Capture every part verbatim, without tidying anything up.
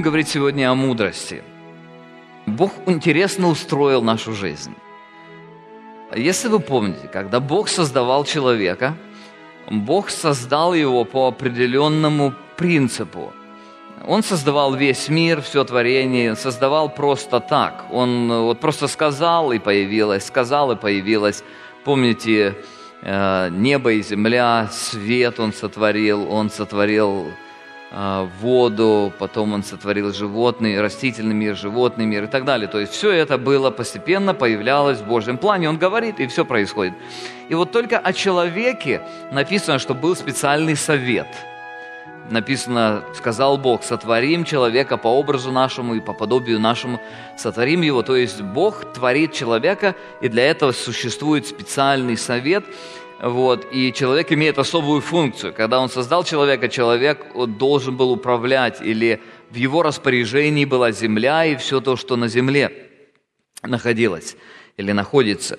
будем говорить сегодня о мудрости. Бог интересно устроил нашу жизнь. Если вы помните, когда Бог создавал человека, Бог создал его по определенному принципу. Он создавал весь мир, все творение, создавал просто так. Он вот просто сказал, и появилось, сказал, и появилось. Помните, небо и земля, свет Он сотворил, Он сотворил воду, потом Он сотворил животные, растительный мир, животный мир и так далее. То есть все это было постепенно, появлялось в Божьем плане. Он говорит, и все происходит. И вот только о человеке написано, что был специальный совет. Написано, сказал Бог, сотворим человека по образу нашему и по подобию нашему, сотворим его. То есть Бог творит человека, и для этого существует специальный совет. Вот, и человек имеет особую функцию. Когда он создал человека, человек должен был управлять, или в его распоряжении была земля и все то, что на земле находилось или находится.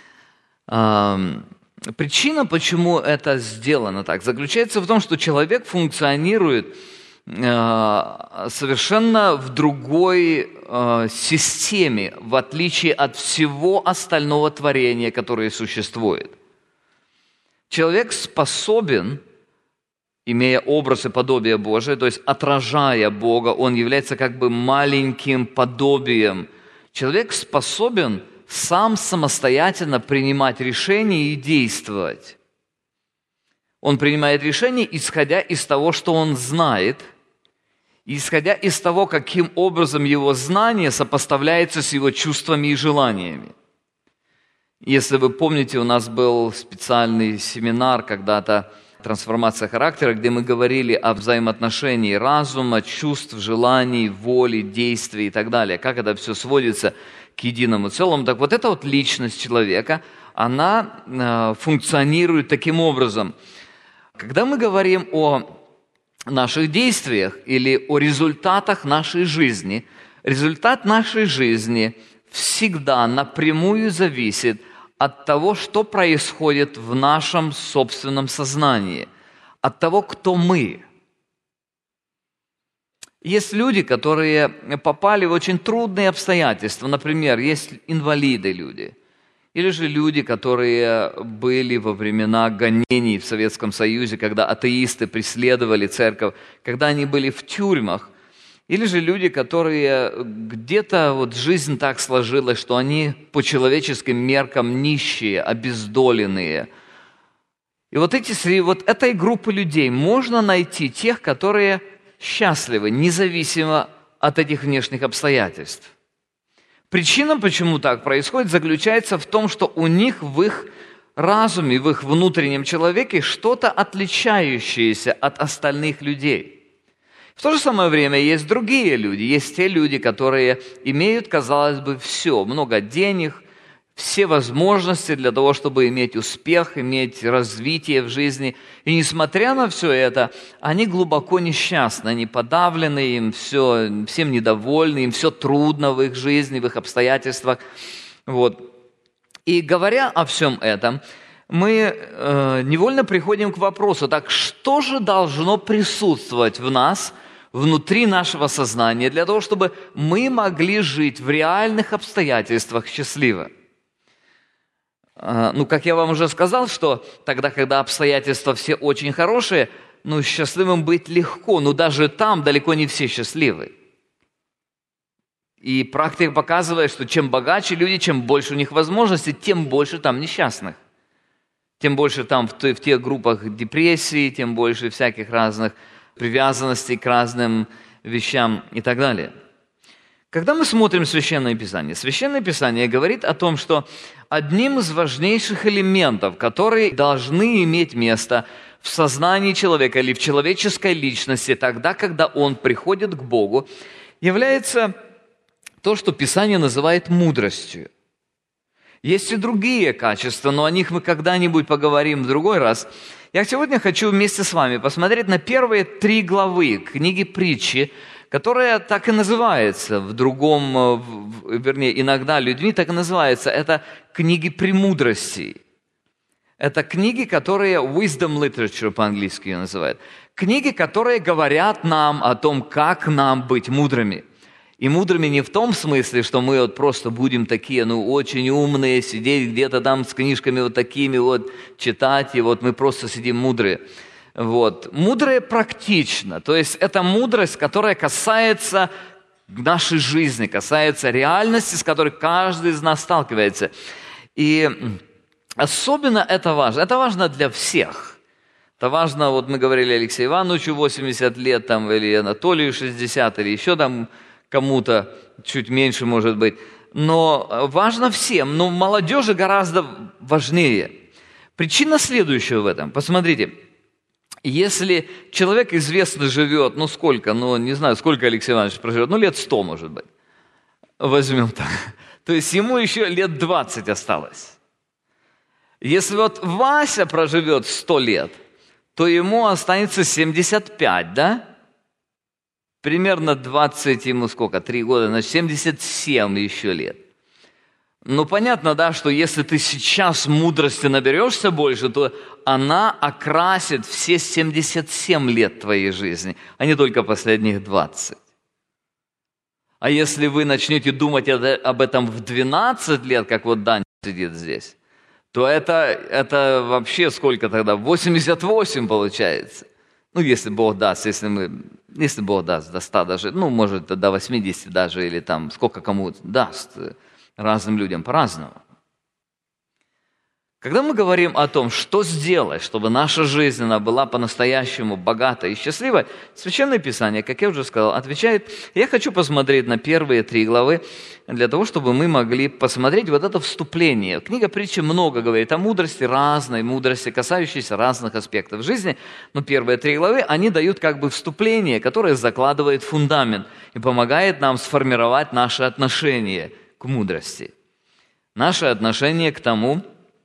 Причина, почему это сделано так, заключается в том, что человек функционирует совершенно в другой системе, в отличие от всего остального творения, которое существует. Человек способен, имея образ и подобие Божие, то есть отражая Бога, он является как бы маленьким подобием. Человек способен сам самостоятельно принимать решения и действовать. Он принимает решения, исходя из того, что он знает, исходя из того, каким образом его знание сопоставляется с его чувствами и желаниями. Если вы помните, у нас был специальный семинар когда-то «Трансформация характера», где мы говорили о взаимоотношении разума, чувств, желаний, воли, действий и так далее. Как это все сводится к единому целому. Так вот, эта вот личность человека, она э, функционирует таким образом. Когда мы говорим о наших действиях или о результатах нашей жизни, результат нашей жизни всегда напрямую зависит от того, что происходит в нашем собственном сознании, от того, кто мы. Есть люди, которые попали в очень трудные обстоятельства. Например, есть инвалиды люди, или же люди, которые были во времена гонений в Советском Союзе, когда атеисты преследовали церковь, когда они были в тюрьмах. Или же люди, которые где-то вот жизнь так сложилась, что они по человеческим меркам нищие, обездоленные. И вот, эти, вот этой группы людей можно найти тех, которые счастливы, независимо от этих внешних обстоятельств. Причина, почему так происходит, заключается в том, что у них в их разуме, в их внутреннем человеке что-то отличающееся от остальных людей. В то же самое время есть другие люди, есть те люди, которые имеют, казалось бы, все, много денег, все возможности для того, чтобы иметь успех, иметь развитие в жизни. И несмотря на все это, они глубоко несчастны, они подавлены, им все, всем недовольны, им все трудно в их жизни, в их обстоятельствах. Вот. И говоря о всем этом, мы э, невольно приходим к вопросу, так что же должно присутствовать в нас, внутри нашего сознания, для того, чтобы мы могли жить в реальных обстоятельствах счастливо? Э, ну, как я вам уже сказал, что тогда, когда обстоятельства все очень хорошие, ну, счастливым быть легко, но даже там далеко не все счастливы. И практика показывает, что чем богаче люди, чем больше у них возможностей, тем больше там несчастных. Тем больше там в, той, в тех группах депрессии, тем больше всяких разных привязанностей к разным вещам и так далее. Когда мы смотрим Священное Писание, Священное Писание говорит о том, что одним из важнейших элементов, которые должны иметь место в сознании человека или в человеческой личности тогда, когда он приходит к Богу, является то, что Писание называет мудростью. Есть и другие качества, но о них мы когда-нибудь поговорим в другой раз. Я сегодня хочу вместе с вами посмотреть на первые три главы книги Притчи, которая так и называется в другом, вернее, иногда людьми так и называется. Это книги премудростей. Это книги, которые wisdom literature по-английски ее называют. Книги, которые говорят нам о том, как нам быть мудрыми. И мудрыми не в том смысле, что мы вот просто будем такие, ну, очень умные, сидеть где-то там с книжками вот такими вот, читать, и вот мы просто сидим мудрые. Вот. Мудрые практично, то есть это мудрость, которая касается нашей жизни, касается реальности, с которой каждый из нас сталкивается. И особенно это важно. Это важно для всех. Это важно, вот мы говорили Алексею Ивановичу восемьдесят лет, там, или Анатолию шестьдесят, или еще там кому-то чуть меньше, может быть. Но важно всем, но молодежи гораздо важнее. Причина следующая в этом. Посмотрите, если человек известно живет, ну сколько, ну не знаю, сколько Алексей Иванович проживет, ну лет сто, может быть, возьмем так. То есть ему еще лет двадцать осталось. Если вот Вася проживет сто лет, то ему останется семьдесят пять, да? Примерно двадцать ему сколько, три года, значит семьдесят семь еще лет. Ну, понятно, да, что если ты сейчас мудрости наберешься больше, то она окрасит все семьдесят семь лет твоей жизни, а не только последних двадцать. А если вы начнете думать об этом в двенадцать лет, как вот Дань сидит здесь, то это, это вообще сколько тогда? восемьдесят восемь получается. Ну, если Бог даст, если мы, если Бог даст до ста даже, ну, может, до восьмидесяти даже, или там сколько кому даст. Разным людям по-разному. Когда мы говорим о том, что сделать, чтобы наша жизнь она была по-настоящему богатой и счастливой, Священное Писание, как я уже сказал, отвечает, я хочу посмотреть на первые три главы, для того, чтобы мы могли посмотреть вот это вступление. Книга Притчи много говорит о мудрости, разной мудрости, касающейся разных аспектов жизни, но первые три главы, они дают как бы вступление, которое закладывает фундамент и помогает нам сформировать наши отношения к мудрости. Наше отношение к тому,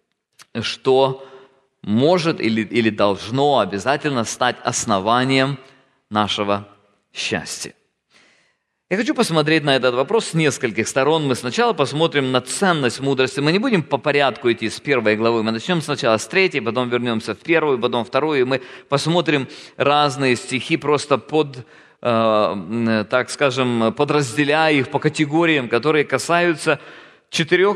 что может или, или должно обязательно стать основанием нашего счастья. Я хочу посмотреть на этот вопрос с нескольких сторон. Мы сначала посмотрим на ценность мудрости. Мы не будем по порядку идти с первой главы. Мы начнем сначала с третьей, потом вернемся в первую, потом вторую, и мы посмотрим разные стихи просто под... так скажем, подразделяя их по категориям, которые касаются четырех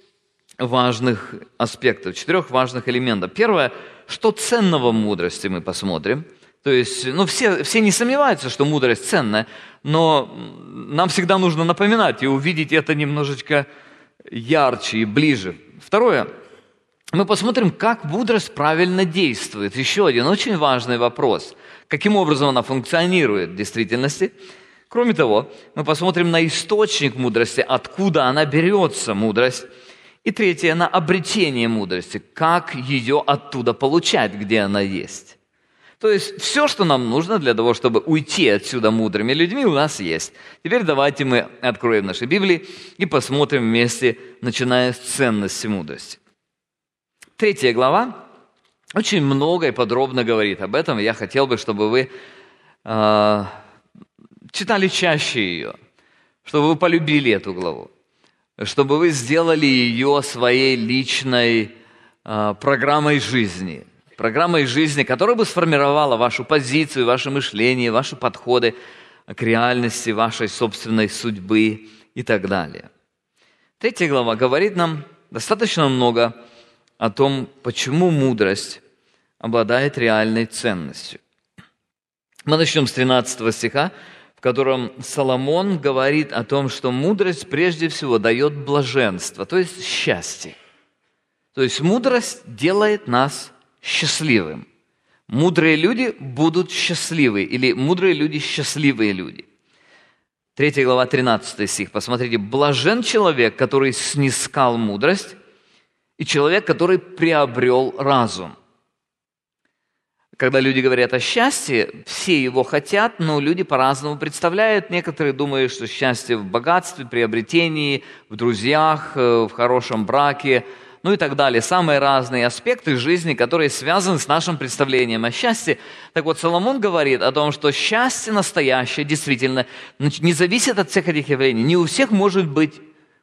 важных аспектов, четырех важных элементов. Первое, что ценного в мудрости, мы посмотрим. То есть, ну, все, все не сомневаются, что мудрость ценная, но нам всегда нужно напоминать и увидеть это немножечко ярче и ближе. Второе, мы посмотрим, как мудрость правильно действует. Еще один очень важный вопрос. Каким образом она функционирует в действительности. Кроме того, мы посмотрим на источник мудрости, откуда она берется, мудрость. И третье, на обретение мудрости, как ее оттуда получать, где она есть. То есть все, что нам нужно для того, чтобы уйти отсюда мудрыми людьми, у нас есть. Теперь давайте мы откроем наши Библии и посмотрим вместе, начиная с ценности мудрости. Третья глава очень много и подробно говорит об этом, и я хотел бы, чтобы вы э, читали чаще ее, чтобы вы полюбили эту главу, чтобы вы сделали ее своей личной э, программой жизни, программой жизни, которая бы сформировала вашу позицию, ваше мышление, ваши подходы к реальности вашей собственной судьбы и так далее. Третья глава говорит нам достаточно много о том, почему мудрость обладает реальной ценностью. Мы начнем с тринадцатого стиха, в котором Соломон говорит о том, что мудрость прежде всего дает блаженство, то есть счастье. То есть мудрость делает нас счастливым. Мудрые люди будут счастливы, или мудрые люди счастливые люди. Третья глава, тринадцатый стих. Посмотрите, блажен человек, который снискал мудрость, и человек, который приобрел разум. Когда люди говорят о счастье, все его хотят, но люди по-разному представляют. Некоторые думают, что счастье в богатстве, приобретении, в друзьях, в хорошем браке, ну и так далее. Самые разные аспекты жизни, которые связаны с нашим представлением о счастье. Так вот, Соломон говорит о том, что счастье настоящее действительно не зависит от всех этих явлений. Не у всех может быть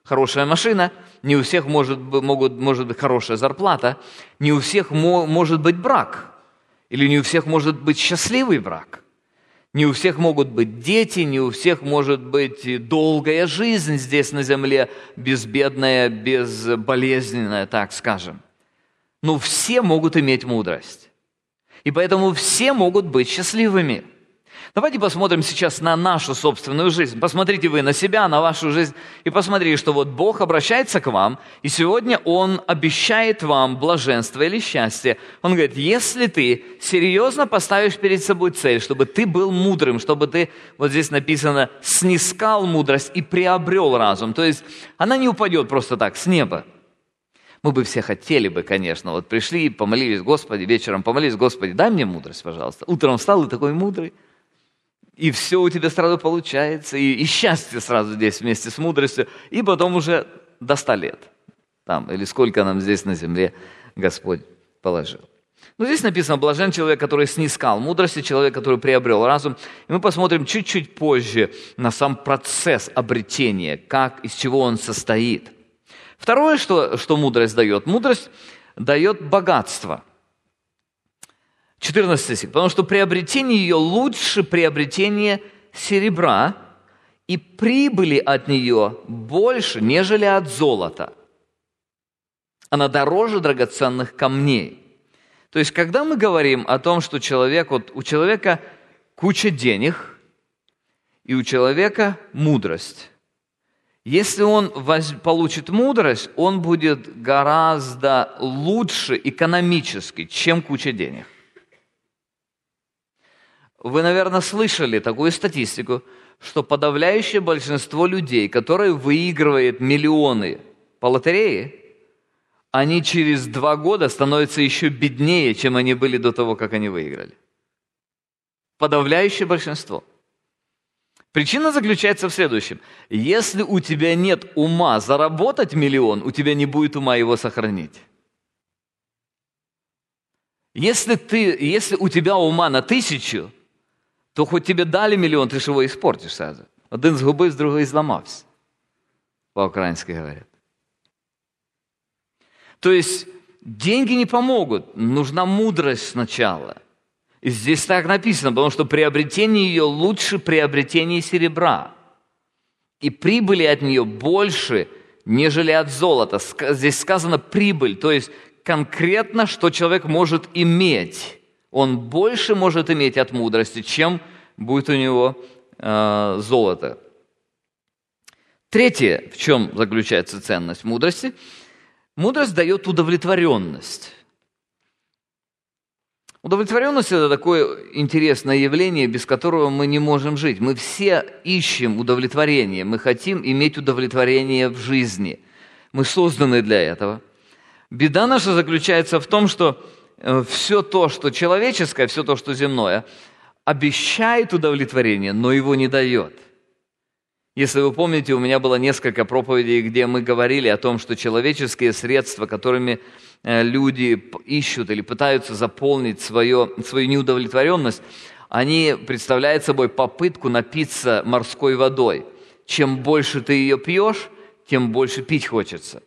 хорошая машина, не у всех может, могут, может быть хорошая зарплата, не у всех мо, может быть брак, или не у всех может быть счастливый брак, не у всех могут быть дети, не у всех может быть долгая жизнь здесь на земле, безбедная, безболезненная, так скажем. Но все могут иметь мудрость, и поэтому все могут быть счастливыми. Давайте посмотрим сейчас на нашу собственную жизнь. Посмотрите вы на себя, на вашу жизнь, и посмотрите, что вот Бог обращается к вам, и сегодня Он обещает вам блаженство или счастье. Он говорит, если ты серьезно поставишь перед собой цель, чтобы ты был мудрым, чтобы ты, вот здесь написано, снискал мудрость и приобрел разум. То есть она не упадет просто так с неба. Мы бы все хотели бы, конечно, вот пришли, помолились, Господи, вечером помолились, Господи, дай мне мудрость, пожалуйста. Утром встал и такой мудрый. И все у тебя сразу получается, и, и счастье сразу здесь вместе с мудростью, и потом уже до ста лет, там, или сколько нам здесь на земле Господь положил. Но здесь написано, блажен человек, который снискал мудрость, и человек, который приобрел разум. И мы посмотрим чуть-чуть позже на сам процесс обретения, как, из чего он состоит. Второе, что, что мудрость дает, мудрость дает богатство. четырнадцатый стих. Потому что приобретение ее лучше приобретения серебра, и прибыли от нее больше, нежели от золота. Она дороже драгоценных камней. То есть, когда мы говорим о том, что человек, вот у человека куча денег, и у человека мудрость. Если он воз... получит мудрость, он будет гораздо лучше экономически, чем куча денег. Вы, наверное, слышали такую статистику, что подавляющее большинство людей, которые выигрывают миллионы по лотерее, они через два года становятся еще беднее, чем они были до того, как они выиграли. Подавляющее большинство. Причина заключается в следующем. Если у тебя нет ума заработать миллион, у тебя не будет ума его сохранить. Если, ты, если у тебя ума на тысячу, то хоть тебе дали миллион, ты ж его испортишь сразу. Один згубив, другий зламався. По-украински говорят. То есть деньги не помогут, нужна мудрость сначала. И здесь так написано, потому что приобретение ее лучше приобретения серебра. И прибыли от нее больше, нежели от золота. Здесь сказано прибыль, то есть конкретно, что человек может иметь. Он больше может иметь от мудрости, чем будет у него э, золото. Третье, в чем заключается ценность мудрости? Мудрость дает удовлетворенность. Удовлетворенность – это такое интересное явление, без которого мы не можем жить. Мы все ищем удовлетворение, мы хотим иметь удовлетворение в жизни. Мы созданы для этого. Беда наша заключается в том, что все то, что человеческое, все то, что земное, обещает удовлетворение, но его не дает. Если вы помните, у меня было несколько проповедей, где мы говорили о том, что человеческие средства, которыми люди ищут или пытаются заполнить свое, свою неудовлетворенность, они представляют собой попытку напиться морской водой. Чем больше ты ее пьешь, тем больше пить хочется.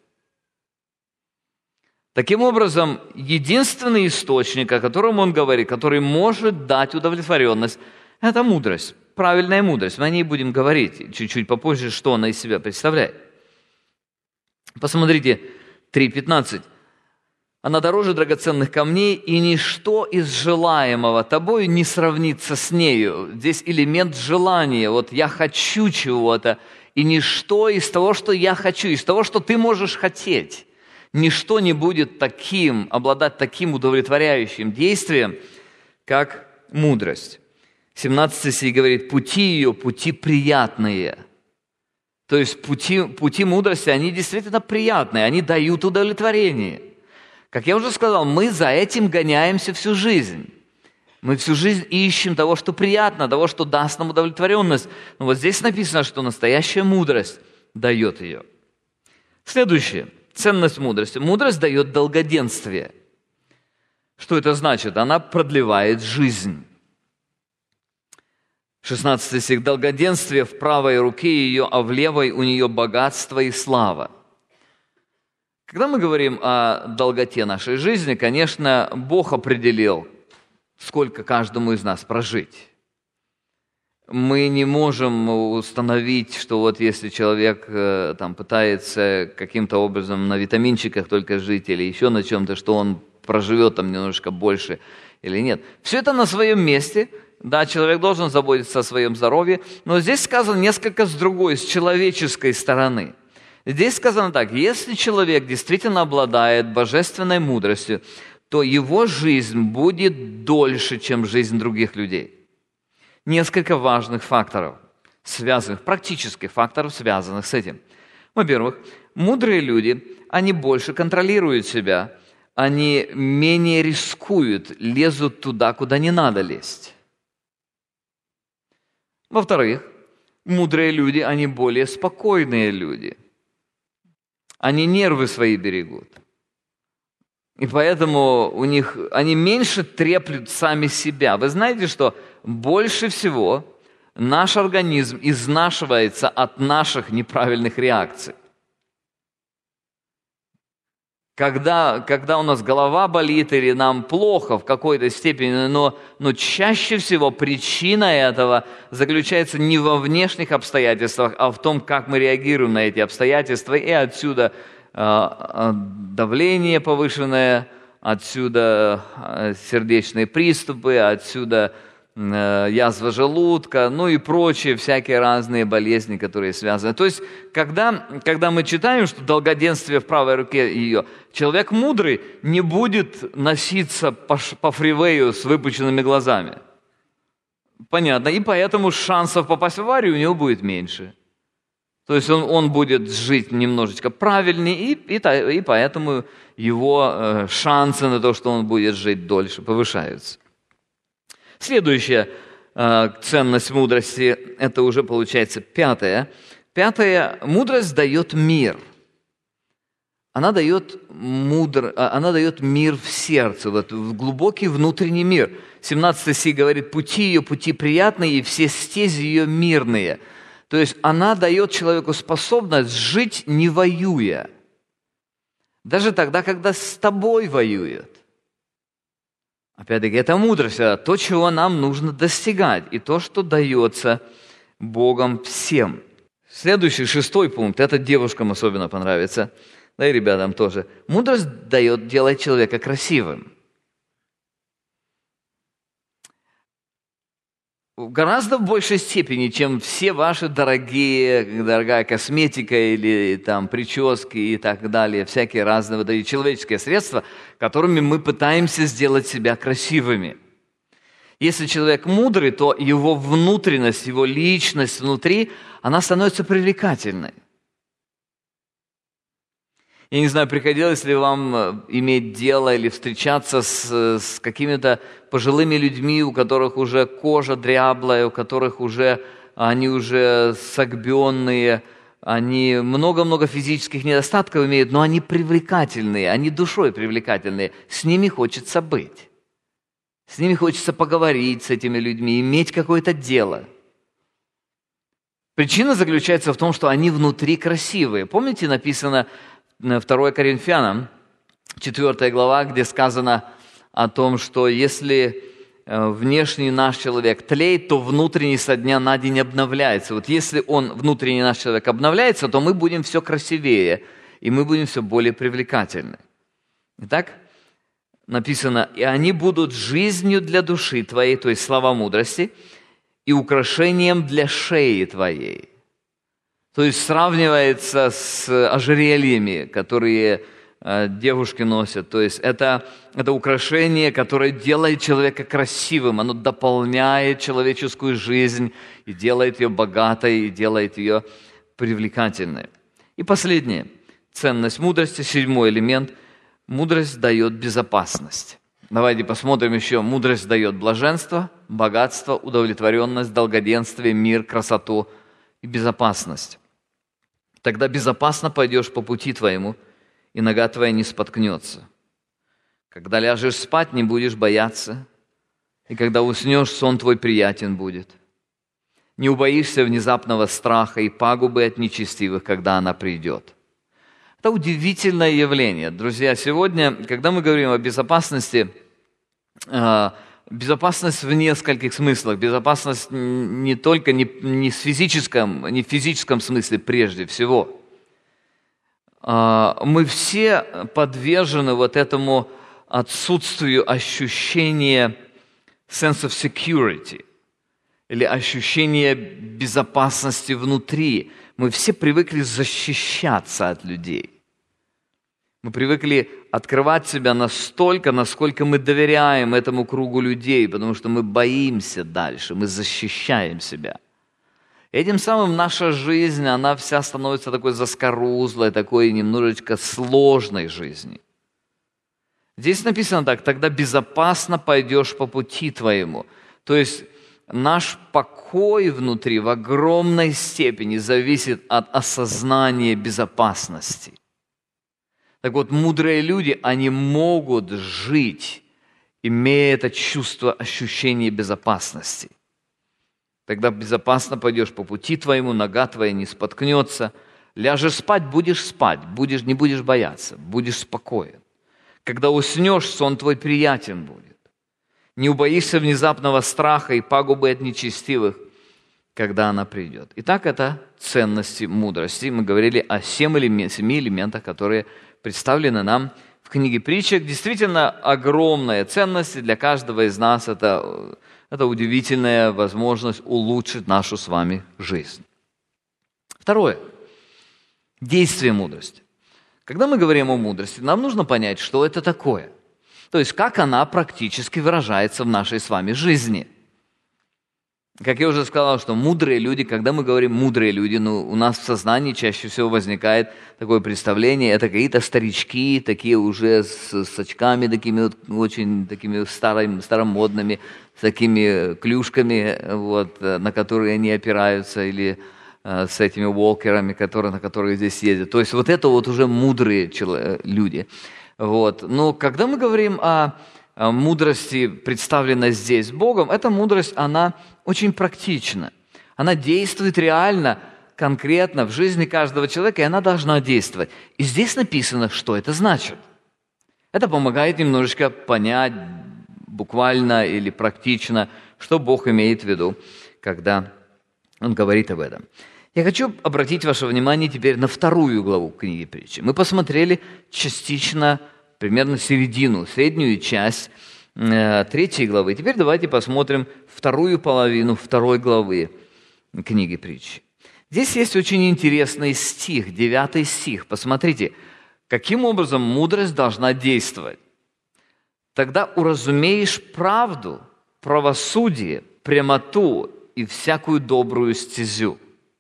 Таким образом, единственный источник, о котором он говорит, который может дать удовлетворенность, это мудрость, правильная мудрость. Мы о ней будем говорить чуть-чуть попозже, что она из себя представляет. Посмотрите, три пятнадцать. Она дороже драгоценных камней, и ничто из желаемого тобою не сравнится с нею. Здесь элемент желания. Вот я хочу чего-то, и ничто из того, что я хочу, из того, что ты можешь хотеть, ничто не будет таким, обладать таким удовлетворяющим действием, как мудрость. семнадцатый стих говорит, пути ее, пути приятные. То есть пути, пути мудрости, они действительно приятные, они дают удовлетворение. Как я уже сказал, мы за этим гоняемся всю жизнь. Мы всю жизнь ищем того, что приятно, того, что даст нам удовлетворенность. Но вот здесь написано, что настоящая мудрость дает ее. Следующее. Ценность мудрости. Мудрость дает долгоденствие. Что это значит? Она продлевает жизнь. шестнадцатый стих. «Долгоденствие в правой руке ее, а в левой у нее богатство и слава». Когда мы говорим о долготе нашей жизни, конечно, Бог определил, сколько каждому из нас прожить. Мы не можем установить, что вот если человек там, пытается каким-то образом на витаминчиках только жить или еще на чем-то, что он проживет там немножко больше или нет. Все это на своем месте. Да, человек должен заботиться о своем здоровье, но здесь сказано несколько с другой, с человеческой стороны. Здесь сказано так: если человек действительно обладает божественной мудростью, то его жизнь будет дольше, чем жизнь других людей. Несколько важных факторов, связанных, практических факторов, связанных с этим. Во-первых, мудрые люди, они больше контролируют себя, они менее рискуют, лезут туда, куда не надо лезть. Во-вторых, мудрые люди, они более спокойные люди. Они нервы свои берегут. И поэтому у них, они меньше треплют сами себя. Вы знаете, что больше всего наш организм изнашивается от наших неправильных реакций. Когда, когда у нас голова болит или нам плохо в какой-то степени, но, но чаще всего причина этого заключается не во внешних обстоятельствах, а в том, как мы реагируем на эти обстоятельства, и отсюда давление повышенное, отсюда сердечные приступы, отсюда язва желудка, ну и прочие всякие разные болезни, которые связаны. То есть, когда, когда мы читаем, что долгоденствие в правой руке ее, человек мудрый не будет носиться по, по фривею с выпученными глазами. Понятно. И поэтому шансов попасть в аварию у него будет меньше. То есть он, он будет жить немножечко правильнее, и, и, и поэтому его э, шансы на то, что он будет жить дольше, повышаются. Следующая э, ценность мудрости, это уже получается пятая. Пятая, мудрость дает мир. Она дает, мудр, она дает мир в сердце, вот, в глубокий внутренний мир. семнадцатый стих говорит: «Пути ее, пути приятные, и все стези ее мирные». То есть она дает человеку способность жить, не воюя. Даже тогда, когда с тобой воюют. Опять-таки, это мудрость, это то, чего нам нужно достигать, и то, что дается Богом всем. Следующий, шестой пункт, это девушкам особенно понравится, да и ребятам тоже. Мудрость дает делать человека красивым. В гораздо большей степени, чем все ваши дорогие, дорогая косметика или там прически и так далее, всякие разные вот эти человеческие средства, которыми мы пытаемся сделать себя красивыми. Если человек мудрый, то его внутренность, его личность внутри, она становится привлекательной. Я не знаю, приходилось ли вам иметь дело или встречаться с, с какими-то пожилыми людьми, у которых уже кожа дряблая, у которых уже, они уже согбенные, они много-много физических недостатков имеют, но они привлекательные, они душой привлекательные. С ними хочется быть. С ними хочется поговорить, с этими людьми, иметь какое-то дело. Причина заключается в том, что они внутри красивые. Помните, написано второе Коринфянам, четвёртая глава, где сказано о том, что если внешний наш человек тлеет, то внутренний со дня на день обновляется. Вот если он, внутренний наш человек, обновляется, то мы будем все красивее, и мы будем все более привлекательны. Итак, написано: «И они будут жизнью для души твоей», то есть слова мудрости, «и украшением для шеи твоей». То есть сравнивается с ожерельями, которые э, девушки носят. То есть это, это украшение, которое делает человека красивым. Оно дополняет человеческую жизнь и делает ее богатой, и делает ее привлекательной. И последнее. Ценность мудрости, седьмой элемент. Мудрость дает безопасность. Давайте посмотрим еще. Мудрость дает блаженство, богатство, удовлетворенность, долгоденствие, мир, красоту и безопасность. Тогда безопасно пойдешь по пути твоему, и нога твоя не споткнется. Когда ляжешь спать, не будешь бояться, и когда уснешь, сон твой приятен будет. не убоишься внезапного страха и пагубы от нечестивых, когда она придет. Это удивительное явление. Друзья, сегодня, когда мы говорим о безопасности, безопасность в нескольких смыслах. Безопасность не только не, не, в физическом, не в физическом смысле прежде всего. Мы все подвержены вот этому отсутствию ощущения sense of security или ощущения безопасности внутри. Мы все привыкли защищаться от людей. Мы привыкли открывать себя настолько, насколько мы доверяем этому кругу людей, потому что мы боимся дальше, мы защищаем себя. Этим самым наша жизнь, она вся становится такой заскорузлой, такой немножечко сложной жизнью. Здесь написано так: «Тогда безопасно пойдешь по пути твоему». То есть наш покой внутри в огромной степени зависит от осознания безопасности. Так вот, мудрые люди, они могут жить, имея это чувство ощущения безопасности. Тогда безопасно пойдешь по пути твоему, нога твоя не споткнется. Ляжешь спать, будешь спать, будешь, не будешь бояться, будешь спокоен. Когда уснешь, сон твой приятен будет. Не убоишься внезапного страха и пагубы от нечестивых, когда она придет. Итак, это ценности мудрости. Мы говорили о семи элементах, которые представлены нам в книге Притчек. Действительно огромная ценность для каждого из нас. Это, это удивительная возможность улучшить нашу с вами жизнь. Второе. Действие мудрости. Когда мы говорим о мудрости, нам нужно понять, что это такое. То есть, как она практически выражается в нашей с вами жизни. Как я уже сказал, что мудрые люди, когда мы говорим «мудрые люди», ну, у нас в сознании чаще всего возникает такое представление, это какие-то старички, такие уже с, с очками такими вот, очень такими старыми, старомодными, с такими клюшками, вот, на которые они опираются, или э, с этими волкерами, которые, на которые здесь ездят. То есть вот это вот уже мудрые чело- люди. Вот. Но когда мы говорим о, о мудрости, представленной здесь Богом, эта мудрость, она очень практична. Она действует реально, конкретно в жизни каждого человека, и она должна действовать. И здесь написано, что это значит. Это помогает немножечко понять буквально или практично, что Бог имеет в виду, когда Он говорит об этом. Я хочу обратить ваше внимание теперь на вторую главу книги Притчи. Мы посмотрели частично, примерно середину, среднюю часть э, третьей главы. Теперь давайте посмотрим вторую половину второй главы книги Притчи. Здесь есть очень интересный стих, девятый стих. Посмотрите, каким образом мудрость должна действовать. «Тогда уразумеешь правду, правосудие, прямоту и всякую добрую стезю».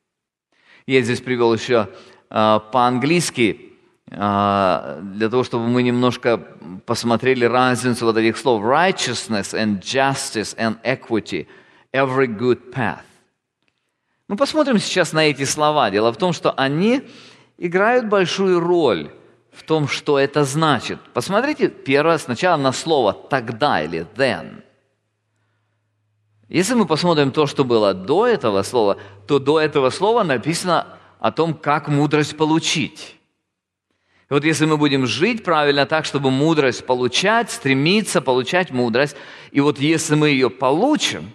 Я здесь привел еще э, по-английски, э, для того, чтобы мы немножко посмотрели разницу вот этих слов. Righteousness and justice and equity, every good path. Мы посмотрим сейчас на эти слова. Дело в том, что они играют большую роль в том, что это значит. Посмотрите первое сначала на слово «тогда» или «then». Если мы посмотрим то, что было до этого слова, то до этого слова написано о том, как мудрость получить. И вот если мы будем жить правильно так, чтобы мудрость получать, стремиться получать мудрость, и вот если мы ее получим,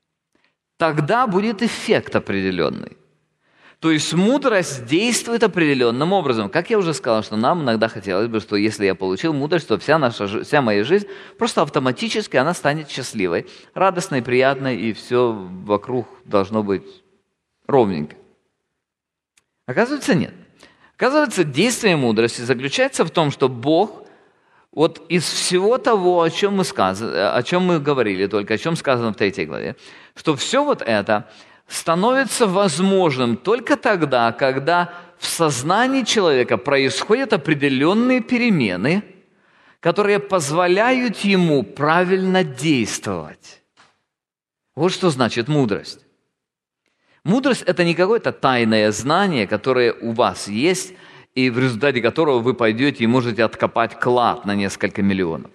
тогда будет эффект определенный. То есть мудрость действует определенным образом. Как я уже сказал, что нам иногда хотелось бы, что если я получил мудрость, то вся, наша, вся моя жизнь просто автоматически она станет счастливой, радостной, приятной, и все вокруг должно быть ровненько. Оказывается, нет. Оказывается, действие мудрости заключается в том, что Бог вот из всего того, о чем мы, сказали, о чем мы говорили, только о чем сказано в третьей главе, что все вот это становится возможным только тогда, когда в сознании человека происходят определенные перемены, которые позволяют ему правильно действовать. Вот что значит мудрость. Мудрость – это не какое-то тайное знание, которое у вас есть, и в результате которого вы пойдете и можете откопать клад на несколько миллионов.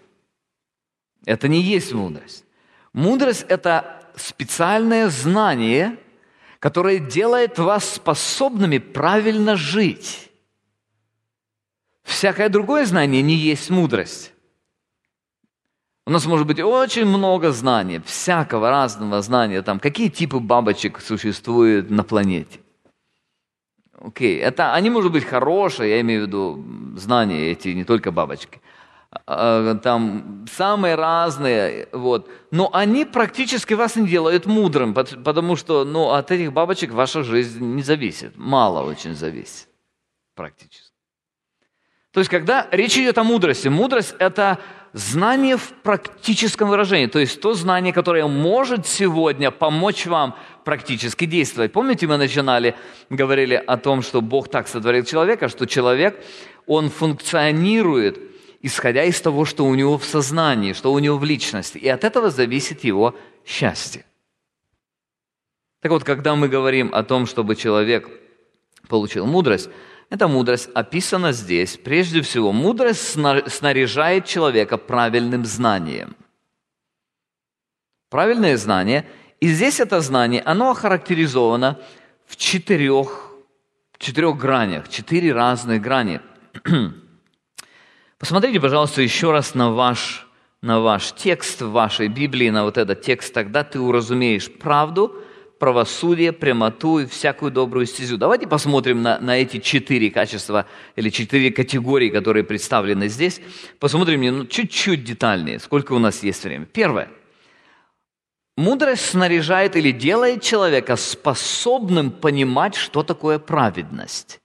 Это не есть мудрость. Мудрость – это специальное знание, которое делает вас способными правильно жить. Всякое другое знание не есть мудрость. У нас может быть очень много знаний, всякого разного знания, там, какие типы бабочек существуют на планете. Окей, это, они, может быть, хорошие, я имею в виду знания эти, не только бабочки. Там самые разные, вот. Но они практически вас не делают мудрым, потому что ну, от этих бабочек ваша жизнь не зависит, мало очень зависит практически. То есть, когда речь идет о мудрости, мудрость – это знание в практическом выражении, то есть то знание, которое может сегодня помочь вам практически действовать. Помните, мы начинали, говорили о том, что Бог так сотворил человека, что человек, он функционирует, исходя из того, что у него в сознании, что у него в личности, и от этого зависит его счастье. Так вот, когда мы говорим о том, чтобы человек получил мудрость, эта мудрость описана здесь. Прежде всего, мудрость снаряжает человека правильным знанием. Правильное знание, и здесь это знание, оно охарактеризовано в четырех, четырех гранях, четыре разные грани. Посмотрите, пожалуйста, еще раз на ваш, на ваш текст в вашей Библии, на вот этот текст, тогда ты уразумеешь правду, правосудие, прямоту и всякую добрую стезю. Давайте посмотрим на, на эти четыре качества или четыре категории, которые представлены здесь. Посмотрим ну, чуть-чуть детальнее, сколько у нас есть времени. Первое. Мудрость снаряжает или делает человека способным понимать, что такое праведность.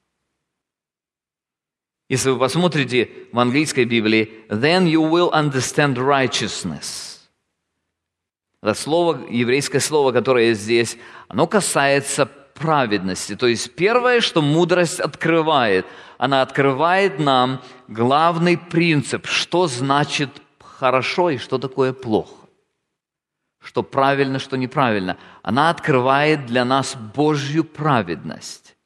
Если вы посмотрите в английской Библии, then you will understand righteousness. Это слово, еврейское слово, которое здесь, оно касается праведности. То есть первое, что мудрость открывает, она открывает нам главный принцип, что значит хорошо и что такое плохо. Что правильно, что неправильно. Она открывает для нас Божью праведность.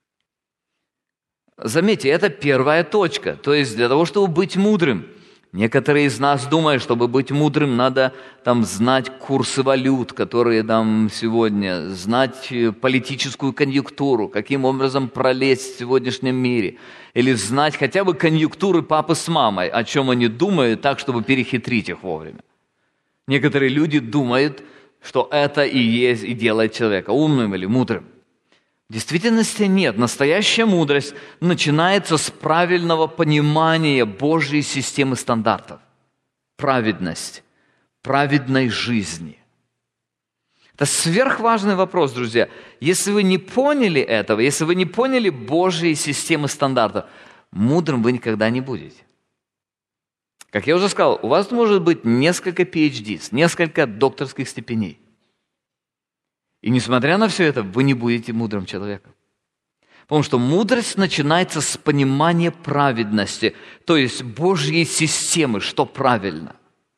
Заметьте, это первая точка. То есть для того, чтобы быть мудрым, некоторые из нас думают, чтобы быть мудрым, надо там, знать курсы валют, которые там сегодня, знать политическую конъюнктуру, каким образом пролезть в сегодняшнем мире, или знать хотя бы конъюнктуры папы с мамой, о чем они думают, так, чтобы перехитрить их вовремя. Некоторые люди думают, что это и есть, и делает человека умным или мудрым. В действительности нет. Настоящая мудрость начинается с правильного понимания Божьей системы стандартов. Праведность, праведной жизни. Это сверхважный вопрос, друзья. Если вы не поняли этого, если вы не поняли Божьей системы стандартов, мудрым вы никогда не будете. Как я уже сказал, у вас может быть несколько пи эйч ди, несколько докторских степеней. И несмотря на все это, вы не будете мудрым человеком. Потому что мудрость начинается с понимания праведности, то есть Божьей системы, что правильно.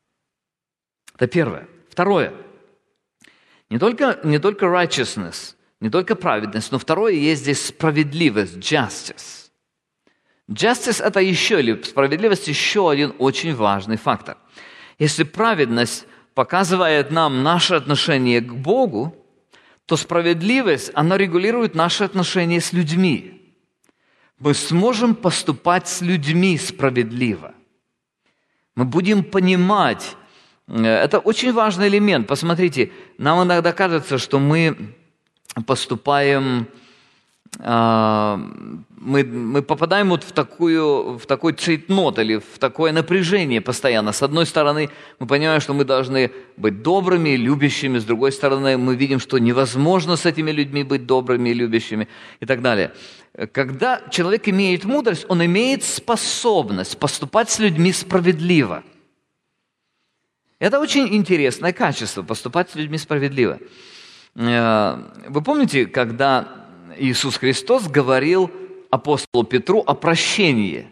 Это первое. Второе. Не только, не только righteousness, не только праведность, но второе есть здесь справедливость, justice. Justice – это еще, или справедливость – еще один очень важный фактор. Если праведность показывает нам наше отношение к Богу, то справедливость, она регулирует наши отношения с людьми. Мы сможем поступать с людьми справедливо. Мы будем понимать, это очень важный элемент. Посмотрите, нам иногда кажется, что мы поступаем, мы, мы попадаем вот в, такую, в такой цейтнот или в такое напряжение постоянно. С одной стороны, мы понимаем, что мы должны быть добрыми, любящими. С другой стороны, мы видим, что невозможно с этими людьми быть добрыми и любящими и так далее. Когда человек имеет мудрость, он имеет способность поступать с людьми справедливо. Это очень интересное качество – поступать с людьми справедливо. Вы помните, когда Иисус Христос говорил апостолу Петру о прощении.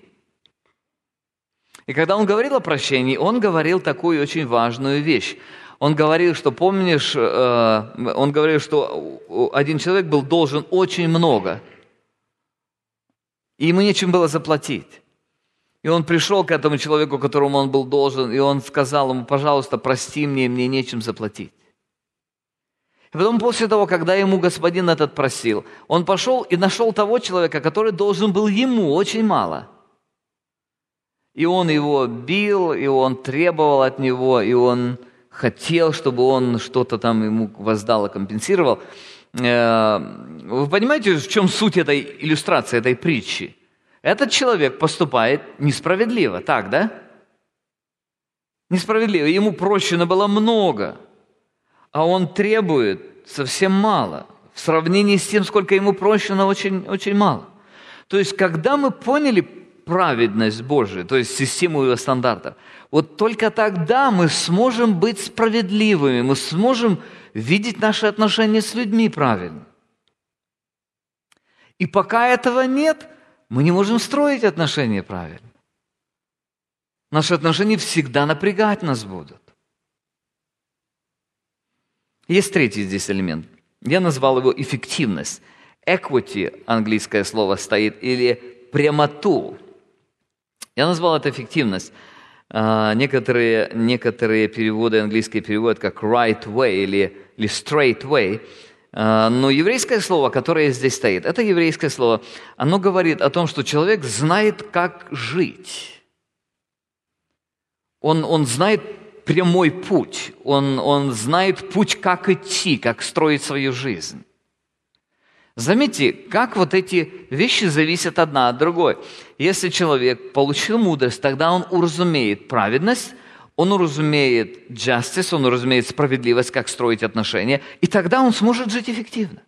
И когда Он говорил о прощении, Он говорил такую очень важную вещь. Он говорил, что, помнишь, Он говорил, что один человек был должен очень много, и ему нечем было заплатить. И он пришел к этому человеку, которому он был должен, и он сказал ему: пожалуйста, прости мне, мне нечем заплатить. И потом после того, когда ему господин этот просил, он пошел и нашел того человека, который должен был ему очень мало. И он его бил, и он требовал от него, и он хотел, чтобы он что-то там ему воздал и компенсировал. Вы понимаете, в чем суть этой иллюстрации, этой притчи? Этот человек поступает несправедливо, так, да? Несправедливо. Ему прощено было много, а он требует совсем мало. В сравнении с тем, сколько ему прощено, очень, очень мало. То есть, когда мы поняли праведность Божию, то есть систему его стандартов, вот только тогда мы сможем быть справедливыми, мы сможем видеть наши отношения с людьми правильно. И пока этого нет, мы не можем строить отношения правильно. Наши отношения всегда напрягать нас будут. Есть третий здесь элемент. Я назвал его эффективность. Equity, английское слово стоит, или прямоту. Я назвал это эффективность. Некоторые, некоторые переводы английские переводят как right way или, или straight way. Но еврейское слово, которое здесь стоит, это еврейское слово, оно говорит о том, что человек знает, как жить. Он, он знает прямой путь, он, он знает путь, как идти, как строить свою жизнь. Заметьте, как вот эти вещи зависят одна от другой. Если человек получил мудрость, тогда он уразумеет праведность, он уразумеет justice, он уразумеет справедливость, как строить отношения, и тогда он сможет жить эффективно.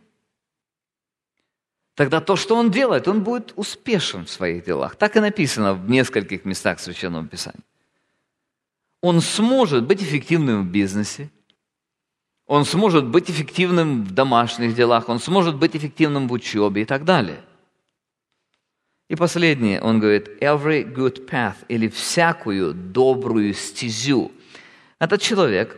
Тогда то, что он делает, он будет успешен в своих делах. Так и написано в нескольких местах Священного Писания. Он сможет быть эффективным в бизнесе, он сможет быть эффективным в домашних делах, он сможет быть эффективным в учебе и так далее. И последнее, он говорит, every good path, или всякую добрую стезю. Этот человек,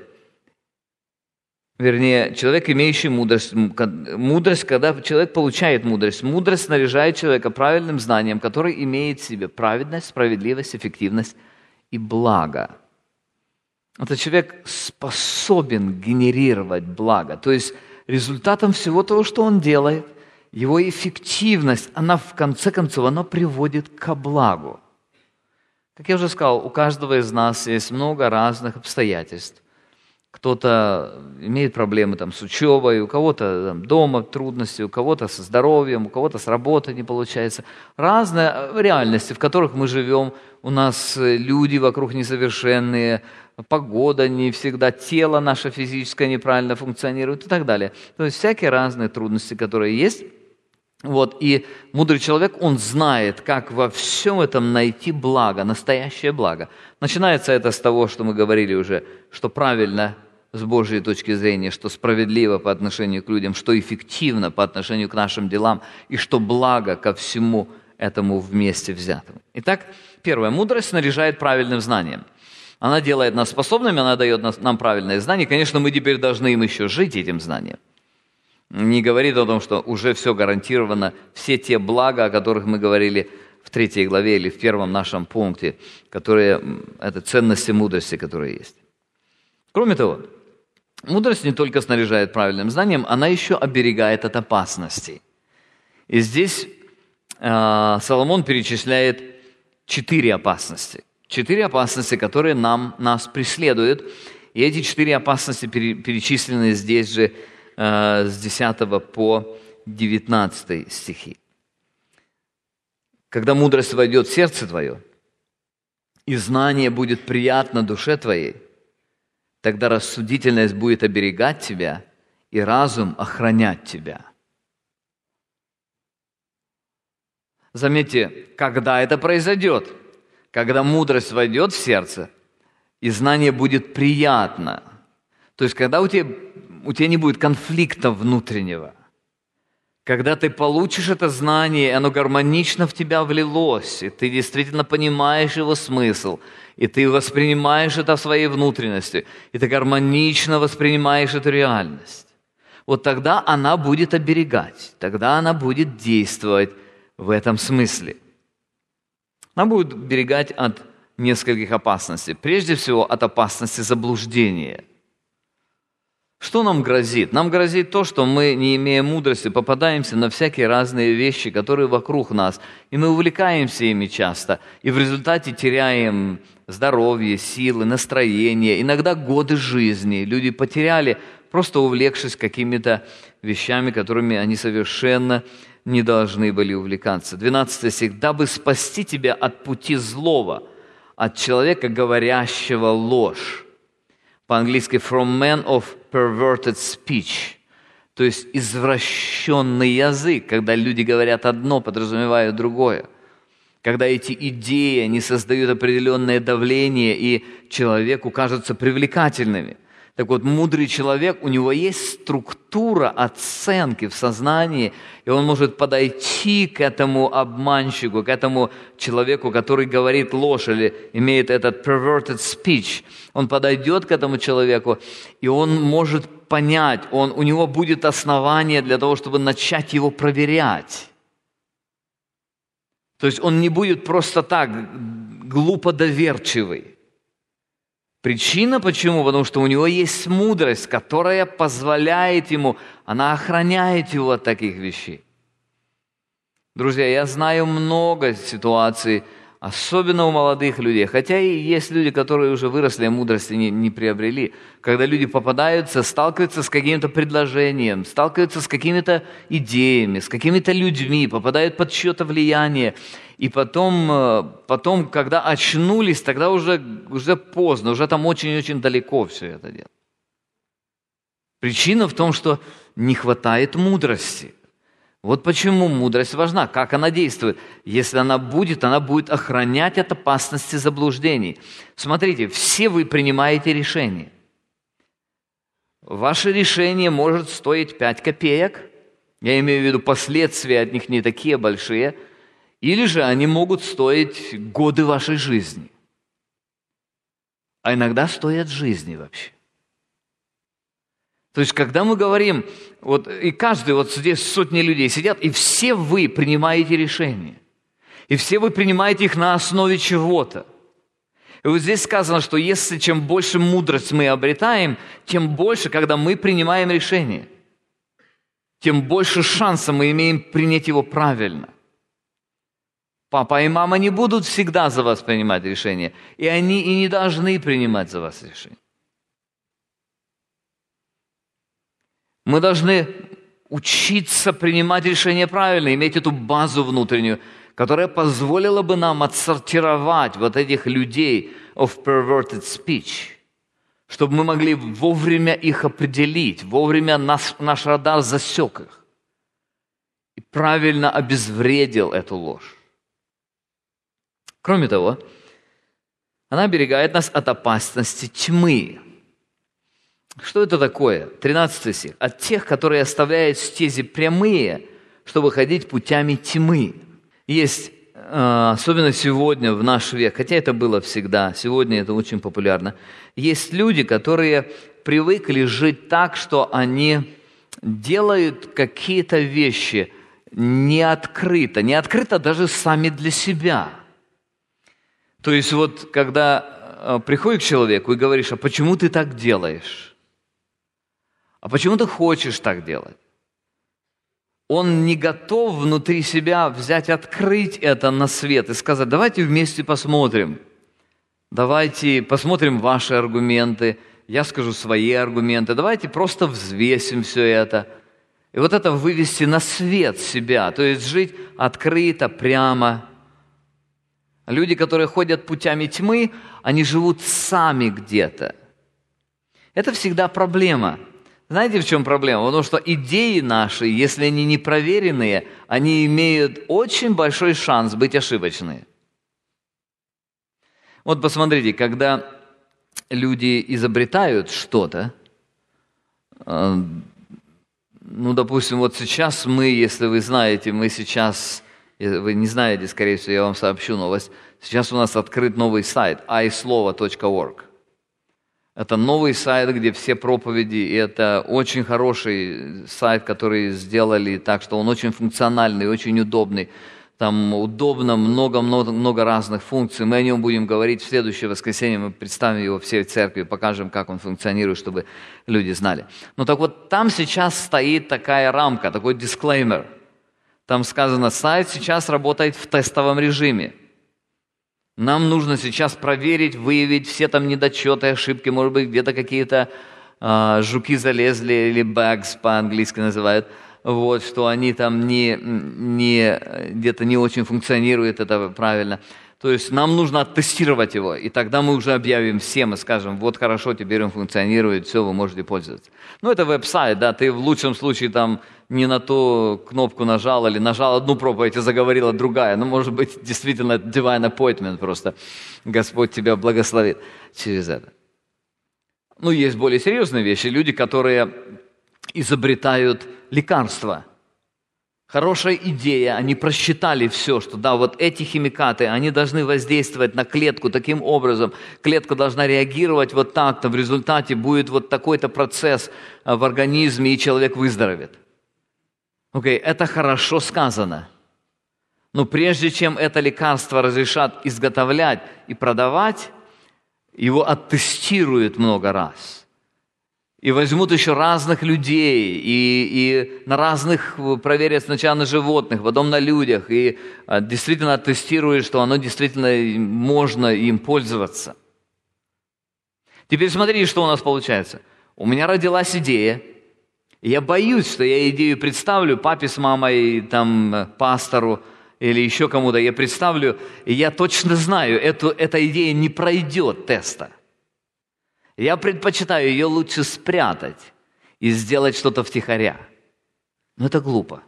вернее, человек, имеющий мудрость, мудрость, когда человек получает мудрость, мудрость снаряжает человека правильным знанием, который имеет в себе праведность, справедливость, эффективность и благо. Этот человек способен генерировать благо. То есть результатом всего того, что он делает, его эффективность, она в конце концов, она приводит ко благу. Как я уже сказал, у каждого из нас есть много разных обстоятельств. Кто-то имеет проблемы там, с учебой, у кого-то там, дома трудности, у кого-то со здоровьем, у кого-то с работой не получается. Разные реальности, в которых мы живем. У нас люди вокруг несовершенные, погода не всегда, тело наше физическое неправильно функционирует и так далее. То есть всякие разные трудности, которые есть. Вот, и мудрый человек, он знает, как во всем этом найти благо, настоящее благо. Начинается это с того, что мы говорили уже, что правильно с Божьей точки зрения, что справедливо по отношению к людям, что эффективно по отношению к нашим делам, и что благо ко всему этому вместе взятому. Итак, первое. Мудрость снаряжает правильным знанием. Она делает нас способными, она дает нам правильное знание. Конечно, мы теперь должны им еще жить, этим знанием. Не говорит о том, что уже все гарантировано, все те блага, о которых мы говорили в третьей главе или в первом нашем пункте, которые, это ценности мудрости, которые есть. Кроме того, мудрость не только снаряжает правильным знанием, она еще оберегает от опасностей. И здесь э, Соломон перечисляет четыре опасности. Четыре опасности, которые нам, нас преследуют. И эти четыре опасности перечислены здесь же с десятого по девятнадцатый стихи. Когда мудрость войдет в сердце твое, и знание будет приятно душе твоей, тогда рассудительность будет оберегать тебя, и разум охранять тебя. Заметьте, когда это произойдет? Когда мудрость войдет в сердце, и знание будет приятно. То есть, когда у тебя, у тебя не будет конфликта внутреннего. Когда ты получишь это знание, и оно гармонично в тебя влилось, и ты действительно понимаешь его смысл, и ты воспринимаешь это в своей внутренности, и ты гармонично воспринимаешь эту реальность. Вот тогда она будет оберегать, тогда она будет действовать в этом смысле. Она будет оберегать от нескольких опасностей. Прежде всего, от опасности заблуждения. Что нам грозит? Нам грозит то, что мы, не имея мудрости, попадаемся на всякие разные вещи, которые вокруг нас, и мы увлекаемся ими часто, и в результате теряем здоровье, силы, настроение, иногда годы жизни. Люди потеряли, просто увлекшись какими-то вещами, которыми они совершенно не должны были увлекаться. двенадцатый стих. «Дабы спасти тебя от пути злого, от человека, говорящего ложь». По-английски «from men of perverted speech», то есть извращенный язык, когда люди говорят одно, подразумевая другое. Когда эти идеи, они создают определенное давление, и человеку кажутся привлекательными. Так вот, мудрый человек, у него есть структура оценки в сознании, и он может подойти к этому обманщику, к этому человеку, который говорит ложь или имеет этот perverted speech. Он подойдет к этому человеку, и он может понять, он, у него будет основание для того, чтобы начать его проверять. То есть он не будет просто так глупо доверчивый. Причина почему? Потому что у него есть мудрость, которая позволяет ему, она охраняет его от таких вещей. Друзья, я знаю много ситуаций, особенно у молодых людей, хотя и есть люди, которые уже выросли, а мудрости не, не приобрели, когда люди попадаются, сталкиваются с каким-то предложением, сталкиваются с какими-то идеями, с какими-то людьми, попадают под чье-то влияние, и потом, потом, когда очнулись, тогда уже, уже поздно, уже там очень-очень далеко все это дело. Причина в том, что не хватает мудрости. Вот почему мудрость важна, как она действует. Если она будет, она будет охранять от опасности заблуждений. Смотрите, все вы принимаете решения. Ваше решение может стоить пять копеек, я имею в виду, последствия от них не такие большие, или же они могут стоить годы вашей жизни. А иногда стоят жизни вообще. То есть, когда мы говорим, вот, и каждый, вот здесь сотни людей сидят, и все вы принимаете решения. И все вы принимаете их на основе чего-то. И вот здесь сказано, что если чем больше мудрость мы обретаем, тем больше, когда мы принимаем решение, тем больше шанса мы имеем принять его правильно. Папа и мама не будут всегда за вас принимать решения, и они и не должны принимать за вас решения. Мы должны учиться принимать решения правильно, иметь эту базу внутреннюю, которая позволила бы нам отсортировать вот этих людей of perverted speech, чтобы мы могли вовремя их определить, вовремя наш, наш радар засек их и правильно обезвредил эту ложь. Кроме того, она оберегает нас от опасности тьмы. Что это такое? тринадцатый стих. «От тех, которые оставляют стези прямые, чтобы ходить путями тьмы». Есть, особенно сегодня, в наш век, хотя это было всегда, сегодня это очень популярно, есть люди, которые привыкли жить так, что они делают какие-то вещи не открыто, не открыто даже сами для себя. То есть вот когда приходит к человеку и говоришь, а почему ты так делаешь? А почему ты хочешь так делать? Он не готов внутри себя взять, открыть это на свет и сказать, давайте вместе посмотрим. Давайте посмотрим ваши аргументы, я скажу свои аргументы. Давайте просто взвесим все это. И вот это вывести на свет себя, то есть жить открыто, прямо. Люди, которые ходят путями тьмы, они живут сами где-то. Это всегда проблема. Знаете, в чем проблема? Потому что идеи наши, если они не проверенные, они имеют очень большой шанс быть ошибочными. Вот посмотрите, когда люди изобретают что-то, ну, допустим, вот сейчас мы, если вы знаете, мы сейчас, вы не знаете, скорее всего, я вам сообщу новость, сейчас у нас открыт новый сайт ай слово точка орг. Это новый сайт, где все проповеди, и это очень хороший сайт, который сделали так, что он очень функциональный, очень удобный. там удобно, много-много разных функций. Мы о нем будем говорить в следующее воскресенье, мы представим его всей церкви, покажем, как он функционирует, чтобы люди знали. Ну так вот, там сейчас стоит такая рамка, такой дисклеймер. Там сказано, сайт сейчас работает в тестовом режиме. Нам нужно сейчас проверить, выявить все там недочеты, ошибки, может быть, где-то какие-то э, жуки залезли, или bugs по-английски называют, вот, что они там не, не, где-то не очень функционируют, это правильно. То есть нам нужно оттестировать его, и тогда мы уже объявим всем и скажем, вот хорошо, теперь он функционирует, все, вы можете пользоваться. Ну, это веб-сайт, да, ты в лучшем случае там не на ту кнопку нажал, или нажал одну проповедь и заговорила другая. Ну, может быть, действительно, divine appointment просто. Господь тебя благословит через это. Ну, есть более серьезные вещи. Люди, которые изобретают лекарства. Хорошая идея, они просчитали все, что да, вот эти химикаты, они должны воздействовать на клетку таким образом, клетка должна реагировать вот так-то, в результате будет вот такой-то процесс в организме, и человек выздоровеет. Окей, okay, это хорошо сказано. Но прежде чем это лекарство разрешат изготовлять и продавать, его оттестируют много раз. И возьмут еще разных людей, и, и на разных проверят сначала на животных, потом на людях, и а, действительно оттестируют, что оно действительно можно им пользоваться. Теперь смотрите, что у нас получается. У меня родилась идея, и я боюсь, что я идею представлю папе с мамой, там, пастору или еще кому-то, я представлю, и я точно знаю, эту, эта идея не пройдет теста. Я предпочитаю ее лучше спрятать и сделать что-то втихаря. Но это глупо.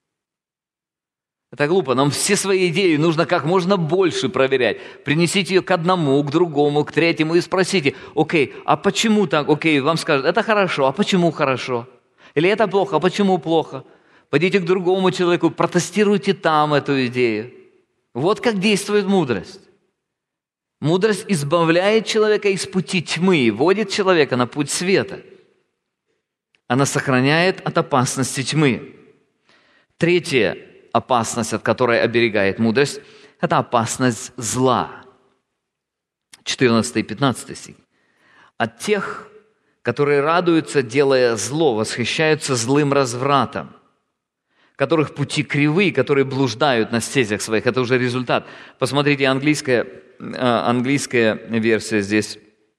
Это глупо. Нам все свои идеи нужно как можно больше проверять. Принесите ее к одному, к другому, к третьему и спросите, окей, а почему так? Окей, вам скажут, это хорошо, а почему хорошо? Или это плохо, а почему плохо? Пойдите к другому человеку, протестируйте там эту идею. Вот как действует мудрость. Мудрость избавляет человека из пути тьмы и вводит человека на путь света. Она сохраняет от опасности тьмы. Третья опасность, от которой оберегает мудрость, это опасность зла. четырнадцатый и пятнадцатый стих. От тех, которые радуются, делая зло, восхищаются злым развратом, которых пути кривые, которые блуждают на стезях своих. Это уже результат. Посмотрите, английская, английская версия здесь.